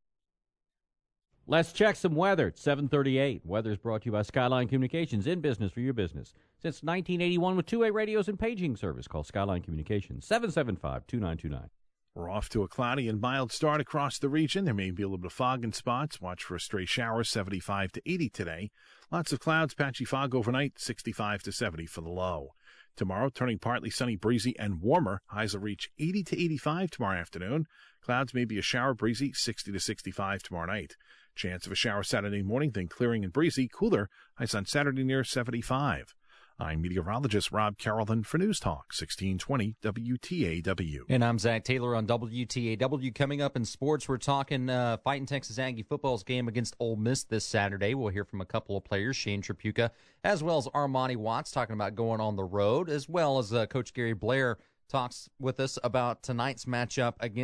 Let's check some weather. It's seven thirty-eight. Weather is brought to you by Skyline Communications, in business for your business. Since nineteen eighty-one with two-way radios and paging service. Call Skyline Communications, seven seven five, two nine two nine. We're off to a cloudy and mild start across the region. There may be a little bit of fog in spots. Watch for a stray shower, seventy-five to eighty today. Lots of clouds, patchy fog overnight, sixty-five to seventy for the low. Tomorrow, turning partly sunny, breezy, and warmer. Highs will reach eighty to eighty-five tomorrow afternoon. Clouds may be a shower, breezy, sixty to sixty-five tomorrow night. Chance of a shower Saturday morning, then clearing and breezy, cooler. Highs on Saturday near seventy-five. I'm meteorologist Rob Carrollton for News Talk sixteen twenty W T A W. And I'm Zach Taylor on W T A W. Coming up in sports, we're talking uh, fighting Texas Aggie football's game against Ole Miss this Saturday. We'll hear from a couple of players, Shane Tripucka, as well as Armani Watts, talking about going on the road, as well as uh, Coach Gary Blair talks with us about tonight's matchup against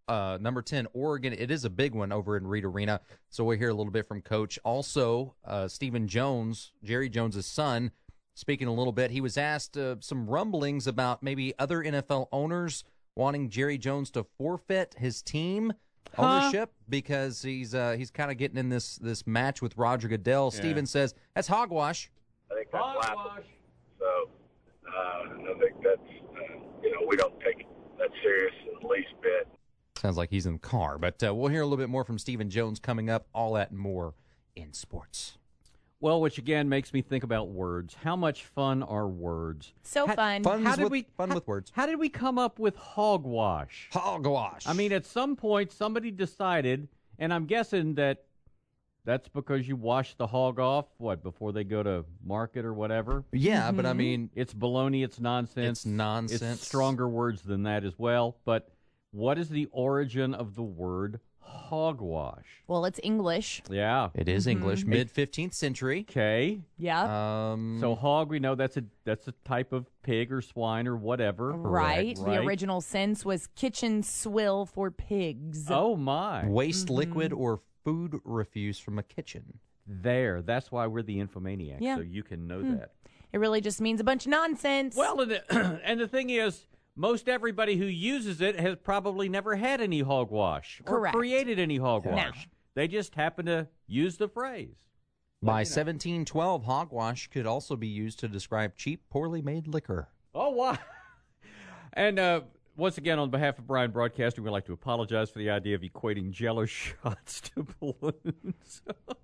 uh, number ten, Oregon. It is a big one over in Reed Arena. So we'll hear a little bit from Coach. Also, uh, Stephen Jones, Jerry Jones' son, speaking a little bit. He was asked uh, some rumblings about maybe other N F L owners wanting Jerry Jones to forfeit his team ownership huh? because he's uh, he's kind of getting in this this match with Roger Goodell. Yeah. Stephen says that's hogwash. I think that's hogwash. So uh, I think that's uh, you know we don't take that serious in the least bit. Sounds like he's in the car, but uh, we'll hear a little bit more from Stephen Jones coming up. All that and more in sports. Well, which again makes me think about words. How much fun are words? So how, fun. How did with, we fun how, with words? How did we come up with hogwash? Hogwash. I mean, at some point somebody decided, and I'm guessing that that's because you wash the hog off what before they go to market or whatever. Yeah, mm-hmm. but I mean, it's baloney. It's nonsense. It's nonsense. It's stronger words than that as well. But what is the origin of the word hogwash? Well, it's English. Yeah. It is mm-hmm. English, mid fifteenth century. Okay. Yeah. Um, so hog, we know that's a that's a type of pig or swine or whatever. Right. right. The original sense was kitchen swill for pigs. Oh, my. Waste mm-hmm. liquid or food refuse from a kitchen. There. That's why we're the Infomaniacs, yeah. so you can know hmm. that. It really just means a bunch of nonsense. Well, and the, and the thing is, most everybody who uses it has probably never had any hogwash or Correct. created any hogwash. No. They just happen to use the phrase. By seventeen twelve, hogwash could also be used to describe cheap, poorly made liquor. Oh, wow. And uh, once again, on behalf of Brian Broadcasting, we'd like to apologize for the idea of equating Jell-O shots to balloons.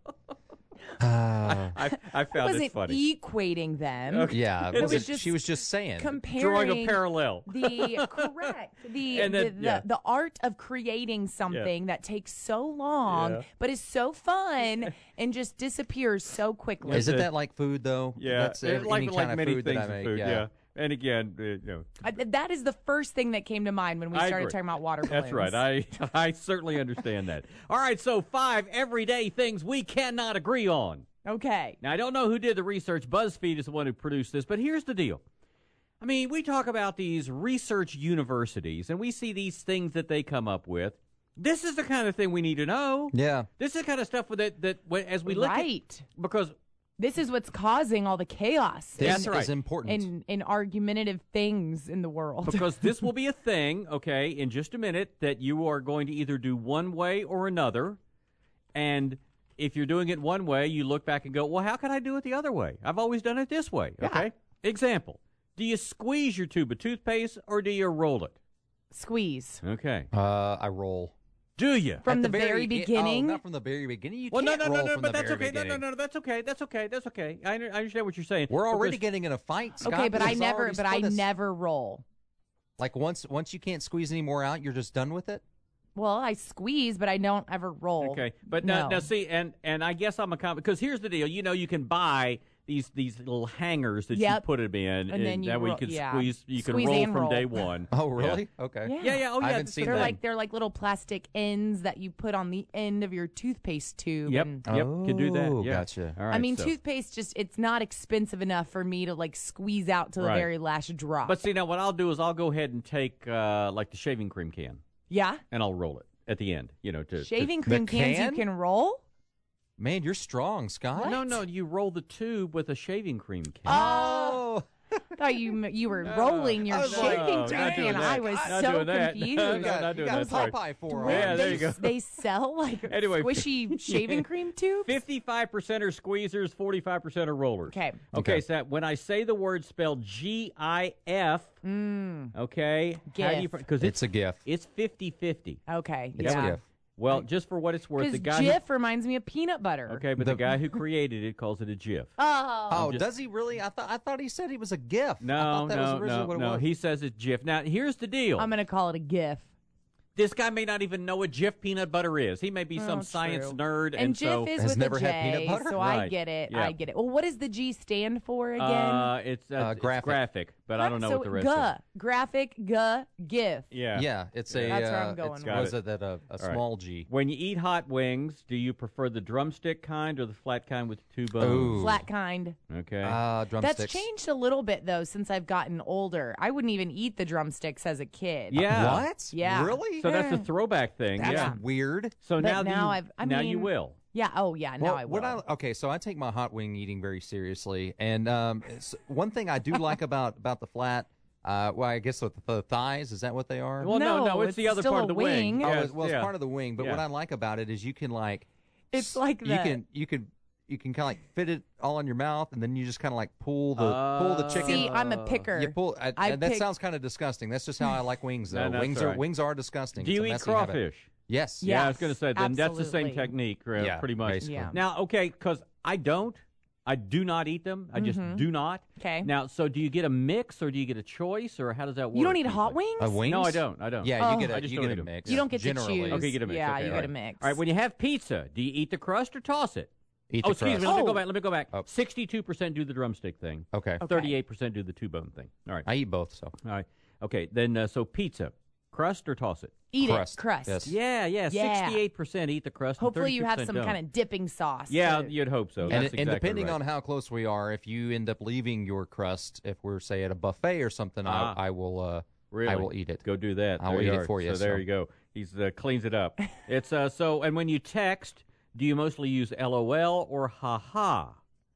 Uh, I, I, I found wasn't it funny. equating them. Okay. Yeah, it was it, just she was just saying. Comparing drawing a parallel. The correct the And then, the, the, yeah. the art of creating something Yeah. that takes so long, Yeah. but is so fun and just disappears so quickly. Isn't that like food though? Yeah, That's it, any like, kind like of many food things that I in make. food. Yeah. Yeah. And again, uh, you know, I, that is the first thing that came to mind when we I started agree. talking about water balloons. That's right. I I certainly understand that. All right, so five everyday things we cannot agree on. Okay. Now, I don't know who did the research. BuzzFeed is the one who produced this, but here's the deal. I mean, we talk about these research universities, and we see these things that they come up with. This is the kind of thing we need to know. Yeah. This is the kind of stuff that, that as we look right. at... Because... This is what's causing all the chaos. This in, is important. In, in argumentative things in the world. Because this will be a thing, okay, in just a minute, that you are going to either do one way or another, and... If you're doing it one way, you look back and go, well, how can I do it the other way? I've always done it this way, okay? Yeah. Example, do you squeeze your tube of toothpaste or do you roll it? Squeeze. Okay. Uh, I roll. Do you? From the, the very, very beginning? Oh, not from the very beginning. You well, can't no, no, roll no, no, from but the that's very okay. No, no, beginning. no, that's okay. That's okay. That's okay. I, I understand what you're saying. We're already because, getting in a fight, Scott. Okay, but This I is never, already but I split us. never roll. Like once, once you can't squeeze any more out, you're just done with it. Well, I squeeze, but I don't ever roll. Okay, but no. now, now see, and and I guess I'm a com- because here's the deal. You know, you can buy these these little hangers that yep. you put them in, and, and then you that way roll, you can yeah. squeeze. You squeeze can roll and from roll. day one. Oh, really? Yeah. Okay. Yeah. yeah, yeah. Oh, I yeah. haven't seen they're that. like they're like little plastic ends that you put on the end of your toothpaste tube. Yep. And, Yep. Oh, can do that. Yeah. Gotcha. All right, I mean, so. toothpaste just it's not expensive enough for me to like squeeze out to the Right. very last drop. But see, now what I'll do is I'll go ahead and take uh, like the shaving cream can, yeah, and I'll roll it at the end. You know, to shaving to, cream The cans can? you can roll. Man, you're strong, Scott. No, no, you roll the tube with a shaving cream can. Oh. Thought you you were No. rolling your I was shaving like, no, cream not doing can. that. I was Not so doing that. confused. No, You got, not you doing got that. Sorry. Popeye for Wait, us. Yeah, there they, you go. They sell like Anyway, squishy shaving cream tubes. Fifty-five percent are squeezers, forty-five percent are rollers. Okay. Okay. Okay. So that when I say the word spelled G I F, Mm, okay, how do you GIF. because It's a gift. it's fifty-fifty. okay. It's yeah. a gift. Well, just for what it's worth, the Because guy. Jif reminds me of peanut butter. Who, okay, but the, The- guy who created it calls it a GIF. Oh. Oh, just- does he really? I thought I thought he said he was a gift. I No, thought that was no, originally no, what it no. was. He says it's GIF. Now, here's the deal. I'm gonna call it a GIF. This guy may not even know what Jif peanut butter is. He may be Oh, some true. science nerd, And, and, Jif so is Has with never a had J, peanut butter? so I Right. get it. Yeah. I get it. Well, what does the G stand for again? uh, it's, uh, Uh, it's graphic. graphic, but I don't know so what the rest G, is. graphic, G, GIF. Yeah. Yeah, it's a. That's where uh, I'm going it's, with. was it that a, a right. small G? When you eat hot wings, do you prefer the drumstick kind or the flat kind with two bones? Ooh. Flat kind. Okay. Ah, drumsticks. That's changed a little bit though since I've gotten older. I wouldn't even eat the drumsticks as a kid. Yeah. What? Yeah. Really? So that's a throwback thing. That's yeah. weird. So But now, now you, I've- I now mean- you will. Yeah. Oh, yeah. Now Well, I will. what I, okay, so I take my hot wing eating very seriously, and um, it's- one thing I do like about about the flat, uh, well, I guess with the thighs, is that what they are? Well, no, no, No, it's, it's the other still part a of the wing. wing. Oh, Yes, it's- well, it's yeah. part of the wing. But Yeah. what I like about it is you can like, It's like you the- can you can you can kind of like fit it all in your mouth, and then you just kind of like pull the pull the chicken. See, I'm a picker. You pull. I, I that pick- sounds kind of disgusting. That's just how I like wings, No, though. that's wings are right. wings are disgusting. Do It's you a eat messy habit. crawfish? Yes. Yeah, I was Yes, going to say, then that's the same absolutely. technique, uh, Yeah, pretty much. basically. Yeah. Now, okay, because I don't. I do not eat them. I just Mhm. do not. Okay. Now, so do you get a mix or do you get a choice or how does that work? You don't eat hot usually? wings? Uh, wings? No, I don't. I don't. Yeah, you Oh. get I a just you don't get eat a 'em. mix. You don't get to Generally. choose. Okay, get a mix. Yeah, okay, you all get a right. mix. All right, when you have pizza, do you eat the crust or toss it? Eat oh, the excuse crust. me. Let me Oh. go back. Let me go back. Oh. Sixty-two percent do the drumstick thing. Okay. Okay. Thirty-eight percent do the two-bone thing. All right. I eat both, so. All right. Okay. Then, uh, so pizza, crust or toss it? Eat Crust. it. Crust. Yes. Yeah, yeah. Yeah. Sixty-eight percent eat the crust. Hopefully you have and some don't. kind of dipping sauce. Yeah, to- you'd hope so. And, That's and exactly depending right. on how close we are, if you end up leaving your crust, if we're say at a buffet or something, Ah. I, I will. Uh, Really? I will eat it. Go do that. I will There eat you it are. for you, So there so. you go. He's uh, cleans it up. It's uh, so. And when you text, do you mostly use LOL or haha?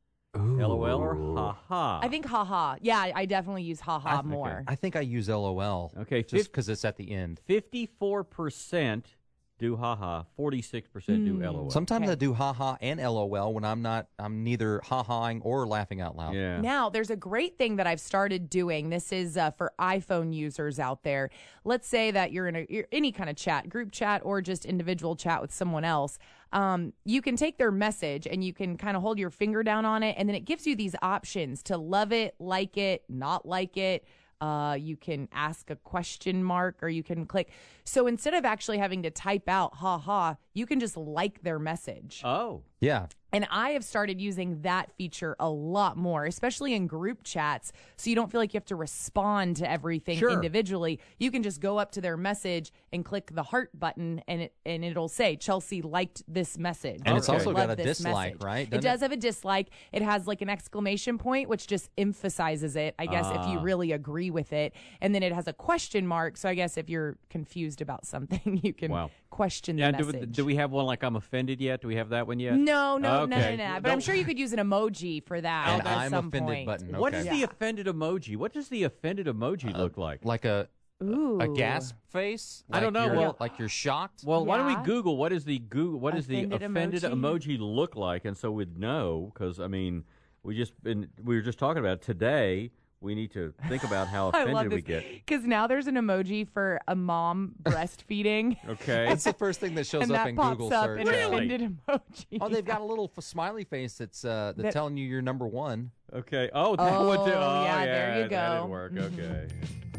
LOL or haha? I think haha. Yeah, I I definitely use haha okay. more. I think I use LOL. Okay, just fif- because it's at the end. Fifty-four percent do haha. Forty-six percent do Mm. LOL. Sometimes Okay. I do haha and LOL when I'm not. I'm neither ha-haing or laughing out loud. Yeah. Now, there's a great thing that I've started doing. This is uh, for iPhone users out there. Let's say that you're in a you're any kind of chat, group chat, or just individual chat with someone else. Um, you can take their message and you can kind of hold your finger down on it, and then it gives you these options to love it, like it, not like it. Uh, you can ask a question mark or you can click. So instead of actually having to type out ha ha, you can just like their message. Oh. Yeah. And I have started using that feature a lot more, especially in group chats. So you don't feel like you have to respond to everything Sure. individually. You can just go up to their message and click the heart button, and it and it'll say Chelsea liked this message. And it's or also got loved a this dislike, message. right? It Doesn't does it? have a dislike. It has like an exclamation point, which just emphasizes it, I guess, if you Ah. really agree with it. And then it has a question mark. So I guess if you're confused about something, you can Wow. question the Yeah, do, message. we- do we have one like I'm offended yet? Do we have that one yet? No, no, okay. no, no, no. But I'm Don't- sure you could use an emoji for that An at I'm some offended point. button. What Okay. is the offended emoji? What does the offended emoji look like? Like a Ooh. a gasp face? I don't Like know. you're- Well- like you're shocked. Well, why don't we Yeah. Google what is the Google what is Offended the offended emoji? emoji? look like, and so we'd know because I mean we just been we were just talking about it today. We need to think about how I love offended we this get. because now there's an emoji for a mom breastfeeding. Okay, That's the first thing that shows and up that in pops Google up search. in Really? offended emoji. Oh, they've got a little f- smiley face that's uh, that's That- telling you you're number one. okay. Oh, that Oh, one too. Oh, yeah, there you That go. didn't work. Okay.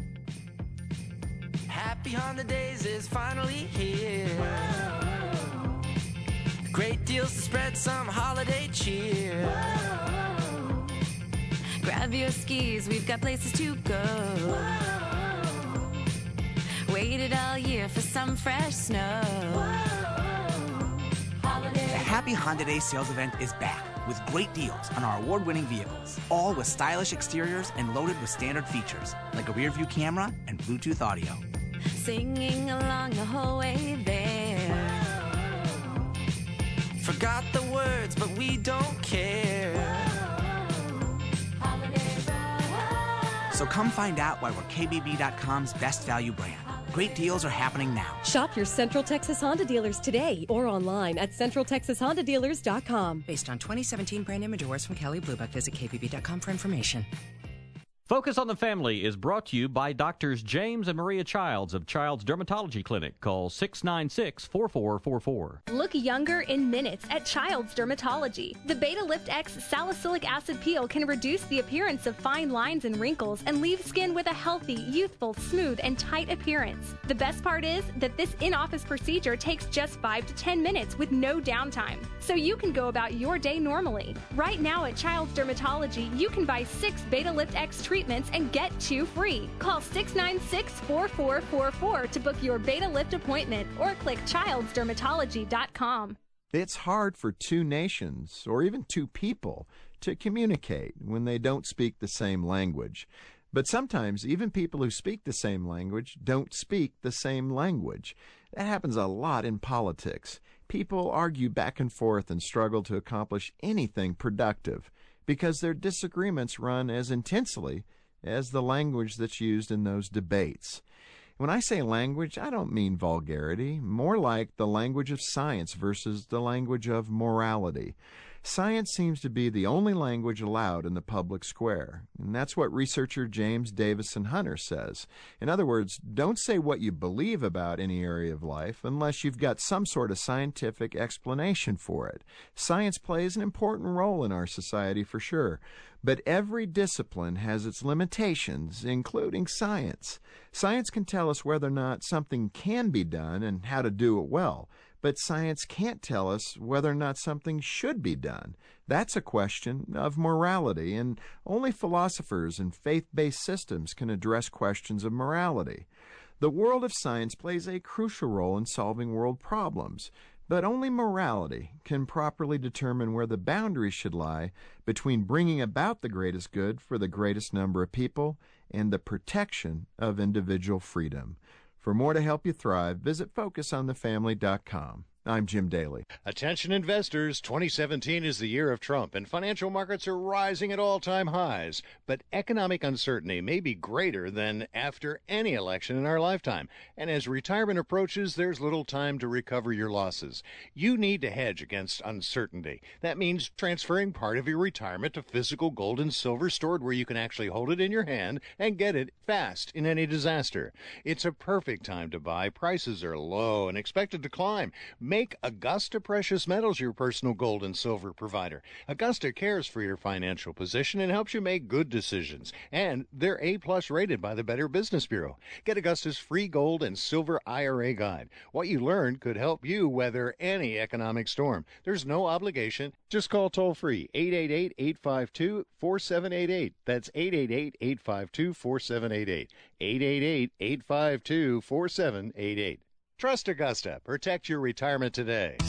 Happy holidays is finally here. Great deals to spread some holiday cheer. Grab your skis, we've got places to go. Waited all year for some fresh snow. The Happy Honda Day sales event is back with great deals on our award-winning vehicles, all with stylish exteriors and loaded with standard features like a rear-view camera and Bluetooth audio. Singing along the whole way there. Forgot the words, but we don't care. So come find out why we're K B B dot com's best value brand. Great deals are happening now. Shop your Central Texas Honda dealers today or online at central texas honda dealers dot com. Based on twenty seventeen brand image awards from Kelly Blue Book, visit K B B dot com for information. Focus on the Family is brought to you by Doctors James and Maria Childs of Child's Dermatology Clinic. Call six nine six, four four four four. Look younger in minutes at Child's Dermatology. The Beta Lift X salicylic acid peel can reduce the appearance of fine lines and wrinkles and leave skin with a healthy, youthful, smooth, and tight appearance. The best part is that this in-office procedure takes just five to ten minutes with no downtime, so you can go about your day normally. Right now at Child's Dermatology, you can buy six Beta Lift X treatments and get two free. Call six nine six, four four four four to book your Beta Lift appointment or click childs dermatology dot com. It's hard for two nations, or even two people, to communicate when they don't speak the same language. But sometimes even people who speak the same language don't speak the same language. That happens a lot in politics. People argue back and forth and struggle to accomplish anything productive because their disagreements run as intensely as the language that's used in those debates. When I say language, I don't mean vulgarity, more like the language of science versus the language of morality. Science seems to be the only language allowed in the public square, and that's what researcher James Davison Hunter says. In other words, don't say what you believe about any area of life unless you've got some sort of scientific explanation for it. Science plays an important role in our society for sure, but every discipline has its limitations, including science. Science can tell us whether or not something can be done and how to do it well, but science can't tell us whether or not something should be done. That's a question of morality, and only philosophers and faith-based systems can address questions of morality. The world of science plays a crucial role in solving world problems, but only morality can properly determine where the boundaries should lie between bringing about the greatest good for the greatest number of people and the protection of individual freedom. For more to help you thrive, visit focus on the family dot com. I'm Jim Daly. Attention investors, twenty seventeen is the year of Trump, and financial markets are rising at all-time highs. But economic uncertainty may be greater than after any election in our lifetime. And as retirement approaches, there's little time to recover your losses. You need to hedge against uncertainty. That means transferring part of your retirement to physical gold and silver stored where you can actually hold it in your hand and get it fast in any disaster. It's a perfect time to buy. Prices are low and expected to climb. Make Augusta Precious Metals your personal gold and silver provider. Augusta cares for your financial position and helps you make good decisions. And they're A-plus rated by the Better Business Bureau. Get Augusta's free gold and silver I R A guide. What you learn could help you weather any economic storm. There's no obligation. Just call toll-free eight eight eight, eight five two, four seven eight eight. That's eight eight eight, eight five two, four seven eight eight. eight eight eight, eight five two, four seven eight eight. Trust Augusta. Protect your retirement today.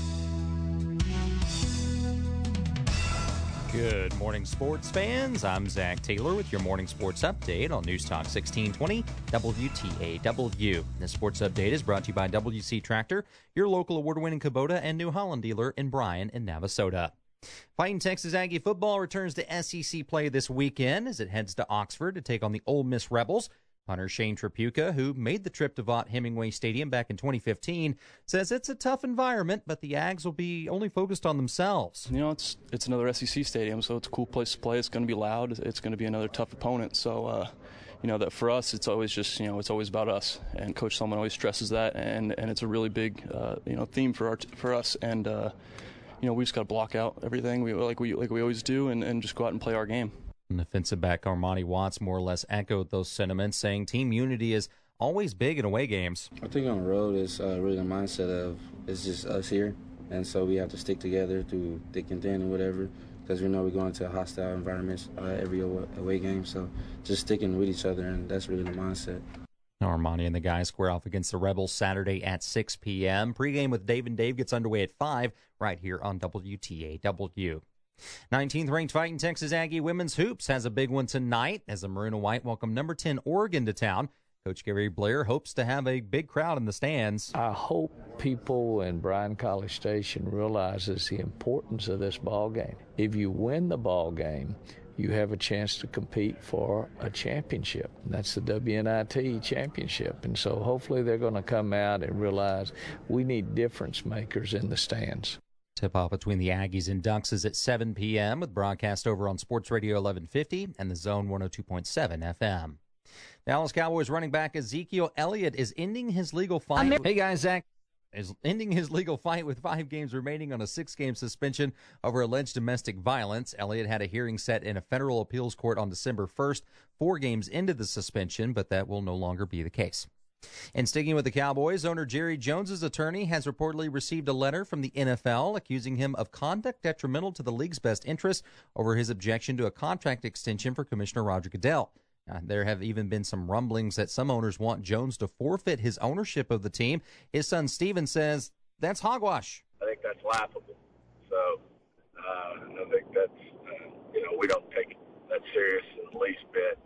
Good morning, sports fans. I'm Zach Taylor with your morning sports update on News Talk sixteen twenty W T A W. This sports update is brought to you by W C Tractor, your local award-winning Kubota and New Holland dealer in Bryan and Navasota. Fighting Texas Aggie football returns to S E C play this weekend as it heads to Oxford to take on the Ole Miss Rebels. Punter Shane Trapuka, who made the trip to Vaught Hemingway Stadium back in twenty fifteen, says it's a tough environment, but the Ags will be only focused on themselves. You know, it's it's another S E C stadium, so it's a cool place to play. It's going to be loud. It's going to be another tough opponent. So, uh, you know, that for us, it's always just, you know, it's always about us. And Coach Selman always stresses that, and, and it's a really big, uh, you know, theme for our for us. And, uh, you know, we just got to block out everything we, like we like we always do and, and just go out and play our game. And defensive back Armani Watts more or less echoed those sentiments, saying team unity is always big in away games. I think on the road is uh, really the mindset of it's just us here, and so we have to stick together through thick and thin and whatever, because we know we're going to hostile environments uh, every away game, so just sticking with each other, and that's really the mindset. Armani and the guys square off against the Rebels Saturday at six p.m. Pre-game with Dave and Dave gets underway at five right here on W T A W. nineteenth ranked Fighting Texas Aggie women's hoops has a big one tonight as the Maroon and White welcome number ten Oregon to town. Coach Gary Blair hopes to have a big crowd in the stands. I hope people in Bryan College Station realizes the importance of this ball game. If you win the ball game, you have a chance to compete for a championship. That's the W N I T championship. And so hopefully they're going to come out and realize we need difference makers in the stands. Tip-off between the Aggies and Ducks is at seven p.m. with broadcast over on Sports Radio eleven fifty and the Zone one oh two point seven F M. Dallas Cowboys running back Ezekiel Elliott is ending his legal fight. With, hey guys, Zach is ending his legal fight with five games remaining on a six-game suspension over alleged domestic violence. Elliott had a hearing set in a federal appeals court on December first, four games into the suspension, but that will no longer be the case. And sticking with the Cowboys, owner Jerry Jones's attorney has reportedly received a letter from the N F L accusing him of conduct detrimental to the league's best interest over his objection to a contract extension for Commissioner Roger Goodell. Uh, there have even been some rumblings that some owners want Jones to forfeit his ownership of the team. His son Steven says that's hogwash. I think that's laughable. So uh, I think that's, uh, you know, we don't take that serious in the least bit. And,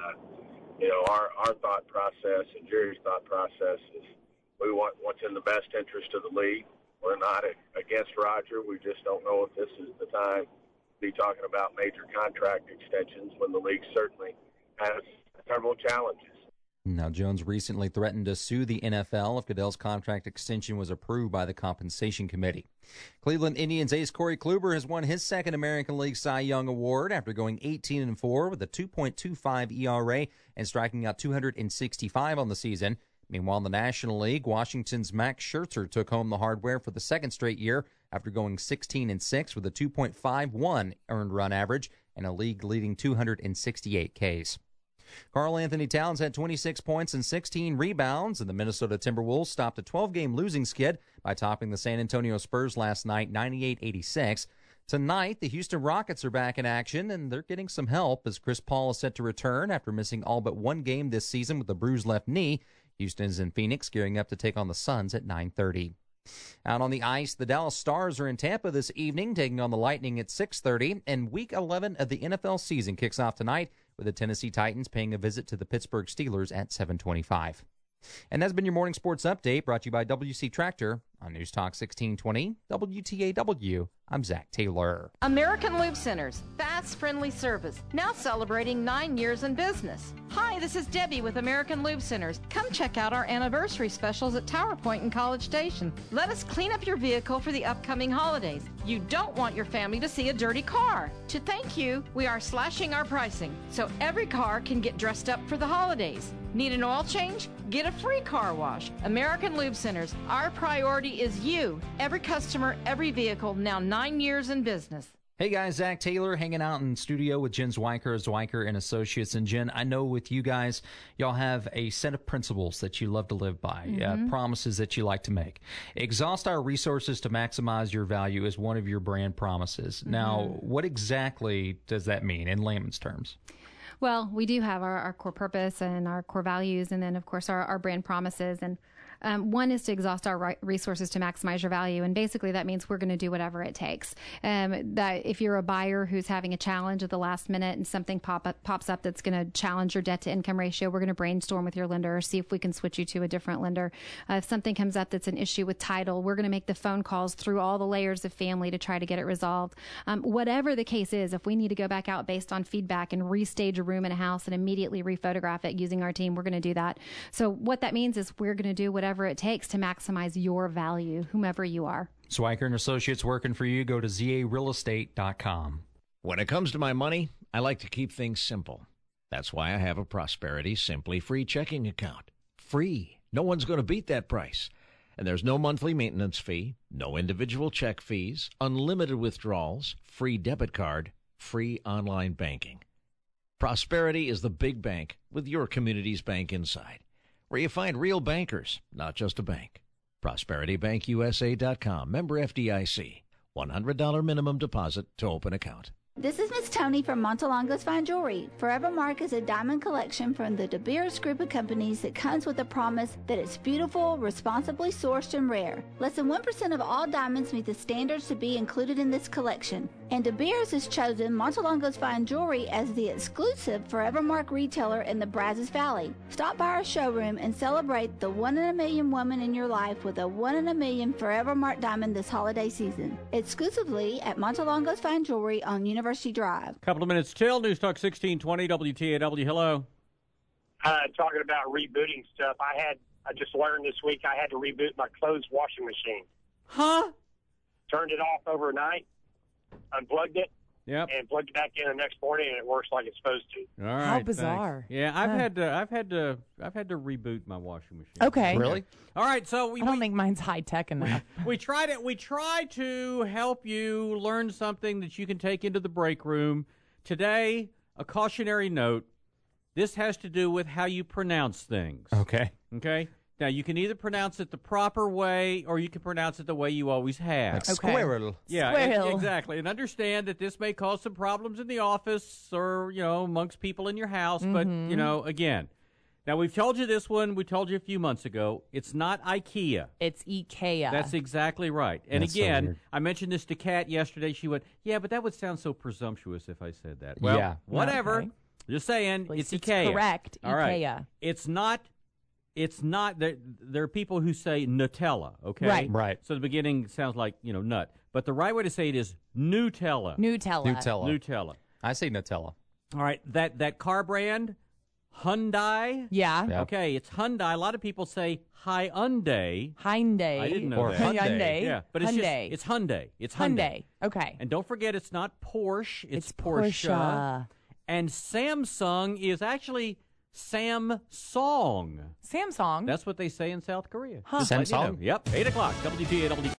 uh, you know, our, our thought process and Jerry's thought process is we want what's in the best interest of the league. We're not against Roger. We just don't know if this is the time to be talking about major contract extensions when the league certainly has several challenges. Now, Jones recently threatened to sue the N F L if Goodell's contract extension was approved by the Compensation Committee. Cleveland Indians ace Corey Kluber has won his second American League Cy Young Award after going eighteen and four with a two point two five E R A and striking out two hundred sixty-five on the season. Meanwhile, in the National League, Washington's Max Scherzer took home the hardware for the second straight year after going sixteen and six with a two point five one earned run average and a league-leading two hundred sixty-eight Ks. Karl Anthony Towns had twenty-six points and sixteen rebounds, and the Minnesota Timberwolves stopped a twelve-game losing skid by topping the San Antonio Spurs last night ninety-eight eighty-six. Tonight, the Houston Rockets are back in action, and they're getting some help as Chris Paul is set to return after missing all but one game this season with a bruised left knee. Houston is in Phoenix, gearing up to take on the Suns at nine thirty. Out on the ice, the Dallas Stars are in Tampa this evening, taking on the Lightning at six thirty, and Week eleven of the N F L season kicks off tonight with the Tennessee Titans paying a visit to the Pittsburgh Steelers at seven twenty-five. And that's been your morning sports update brought to you by W C Tractor on News Talk sixteen twenty W T A W. I'm Zach Taylor. American Lube Centers, fast, friendly service, now celebrating nine years in business. Hi, this is Debbie with American Lube Centers. Come check out our anniversary specials at Tower Point and College Station. Let us clean up your vehicle for the upcoming holidays. You don't want your family to see a dirty car. To thank you, we are slashing our pricing so every car can get dressed up for the holidays. Need an oil change? Get a free car wash. American Lube Centers, our priority is you. Every customer, every vehicle, now nine years in business. Hey guys, Zach Taylor hanging out in studio with Jen Zwiker of Zwiker and Associates. And Jen, I know with you guys, y'all have a set of principles that you love to live by, mm-hmm. uh, promises that you like to make. Exhaust our resources to maximize your value is one of your brand promises. Mm-hmm. Now, what exactly does that mean in layman's terms? Well, we do have our, our core purpose and our core values, and then, of course, our, our brand promises. And Um, one is to exhaust our ri- resources to maximize your value, and basically that means we're going to do whatever it takes. Um, that if you're a buyer who's having a challenge at the last minute and something pop up, pops up that's going to challenge your debt to income ratio, we're going to brainstorm with your lender or see if we can switch you to a different lender. Uh, if something comes up that's an issue with title, we're going to make the phone calls through all the layers of family to try to get it resolved. Um, whatever the case is, if we need to go back out based on feedback and restage a room in a house and immediately rephotograph it using our team, we're going to do that. So what that means is we're going to do whatever it takes to maximize your value, whomever you are. Zwiker and Associates working for you. Go to Z A real estate dot com. When it comes to my money, I like to keep things simple. That's why I have a Prosperity Simply Free checking account. Free. No one's going to beat that price. And there's no monthly maintenance fee, no individual check fees, unlimited withdrawals, free debit card, free online banking. Prosperity is the big bank with your community's bank inside, where you find real bankers, not just a bank. Prosperity Bank U S A dot com. Member F D I C. one hundred dollars minimum deposit to open account. This is Miss Tony from Montelongo's Fine Jewelry. Forever Mark is a diamond collection from the De Beers group of companies that comes with a promise that it's beautiful, responsibly sourced, and rare. Less than one percent of all diamonds meet the standards to be included in this collection. And De Beers has chosen Montelongo's Fine Jewelry as the exclusive Forever Mark retailer in the Brazos Valley. Stop by our showroom and celebrate the one in a million woman in your life with a one in a million Forever Mark diamond this holiday season. Exclusively at Montelongo's Fine Jewelry on University Drive. Couple of minutes till. News Talk sixteen twenty W T A W. Hello. Uh, talking about rebooting stuff, I had I just learned this week I had to reboot my clothes washing machine. Huh? Turned it off overnight, unplugged it, yep, and plugged it back in the next morning, and it works like it's supposed to. All right. How bizarre. Thanks. Yeah, I've Huh. had to. I've had to. I've had to reboot my washing machine. Okay. Really? All right. So we. I don't we, think mine's high tech enough. we tried it. We try to help you learn something that you can take into the break room. Today, a cautionary note. This has to do with how you pronounce things. Okay. Okay. Now, you can either pronounce it the proper way or you can pronounce it the way you always have. Like okay. Squirrel. Yeah, Squirrel. e- exactly. And understand that this may cause some problems in the office or, you know, amongst people in your house. Mm-hmm. But, you know, again, now we've told you this one. We told you a few months ago. It's not IKEA. It's IKEA. That's exactly right. And That's again, so I mentioned this to Kat yesterday. She went, yeah, but that would sound so presumptuous if I said that. Well, yeah. whatever. Okay. Just saying, least it's it's Ikea. correct, All right. Ikea. It's not. It's not. There, there are people who say Nutella. Okay, Right. Right. So the beginning sounds like you know nut, but the right way to say it is Nutella. Nutella. Nutella. Nutella. I say Nutella. All right, that that car brand, Hyundai. Yeah. Yeah. Okay, it's Hyundai. A lot of people say Hyundai. Hyundai. I didn't know Or that. Hyundai. Yeah, but it's Hyundai. just it's Hyundai. It's Hyundai. Hyundai. Okay. And don't forget, it's not Porsche. It's, It's Porsche. Porsche. And Samsung is actually Samsung. Samsung. That's what they say in South Korea. Huh. Just letting you know. Samsung? Yep. Eight o'clock. W T A W.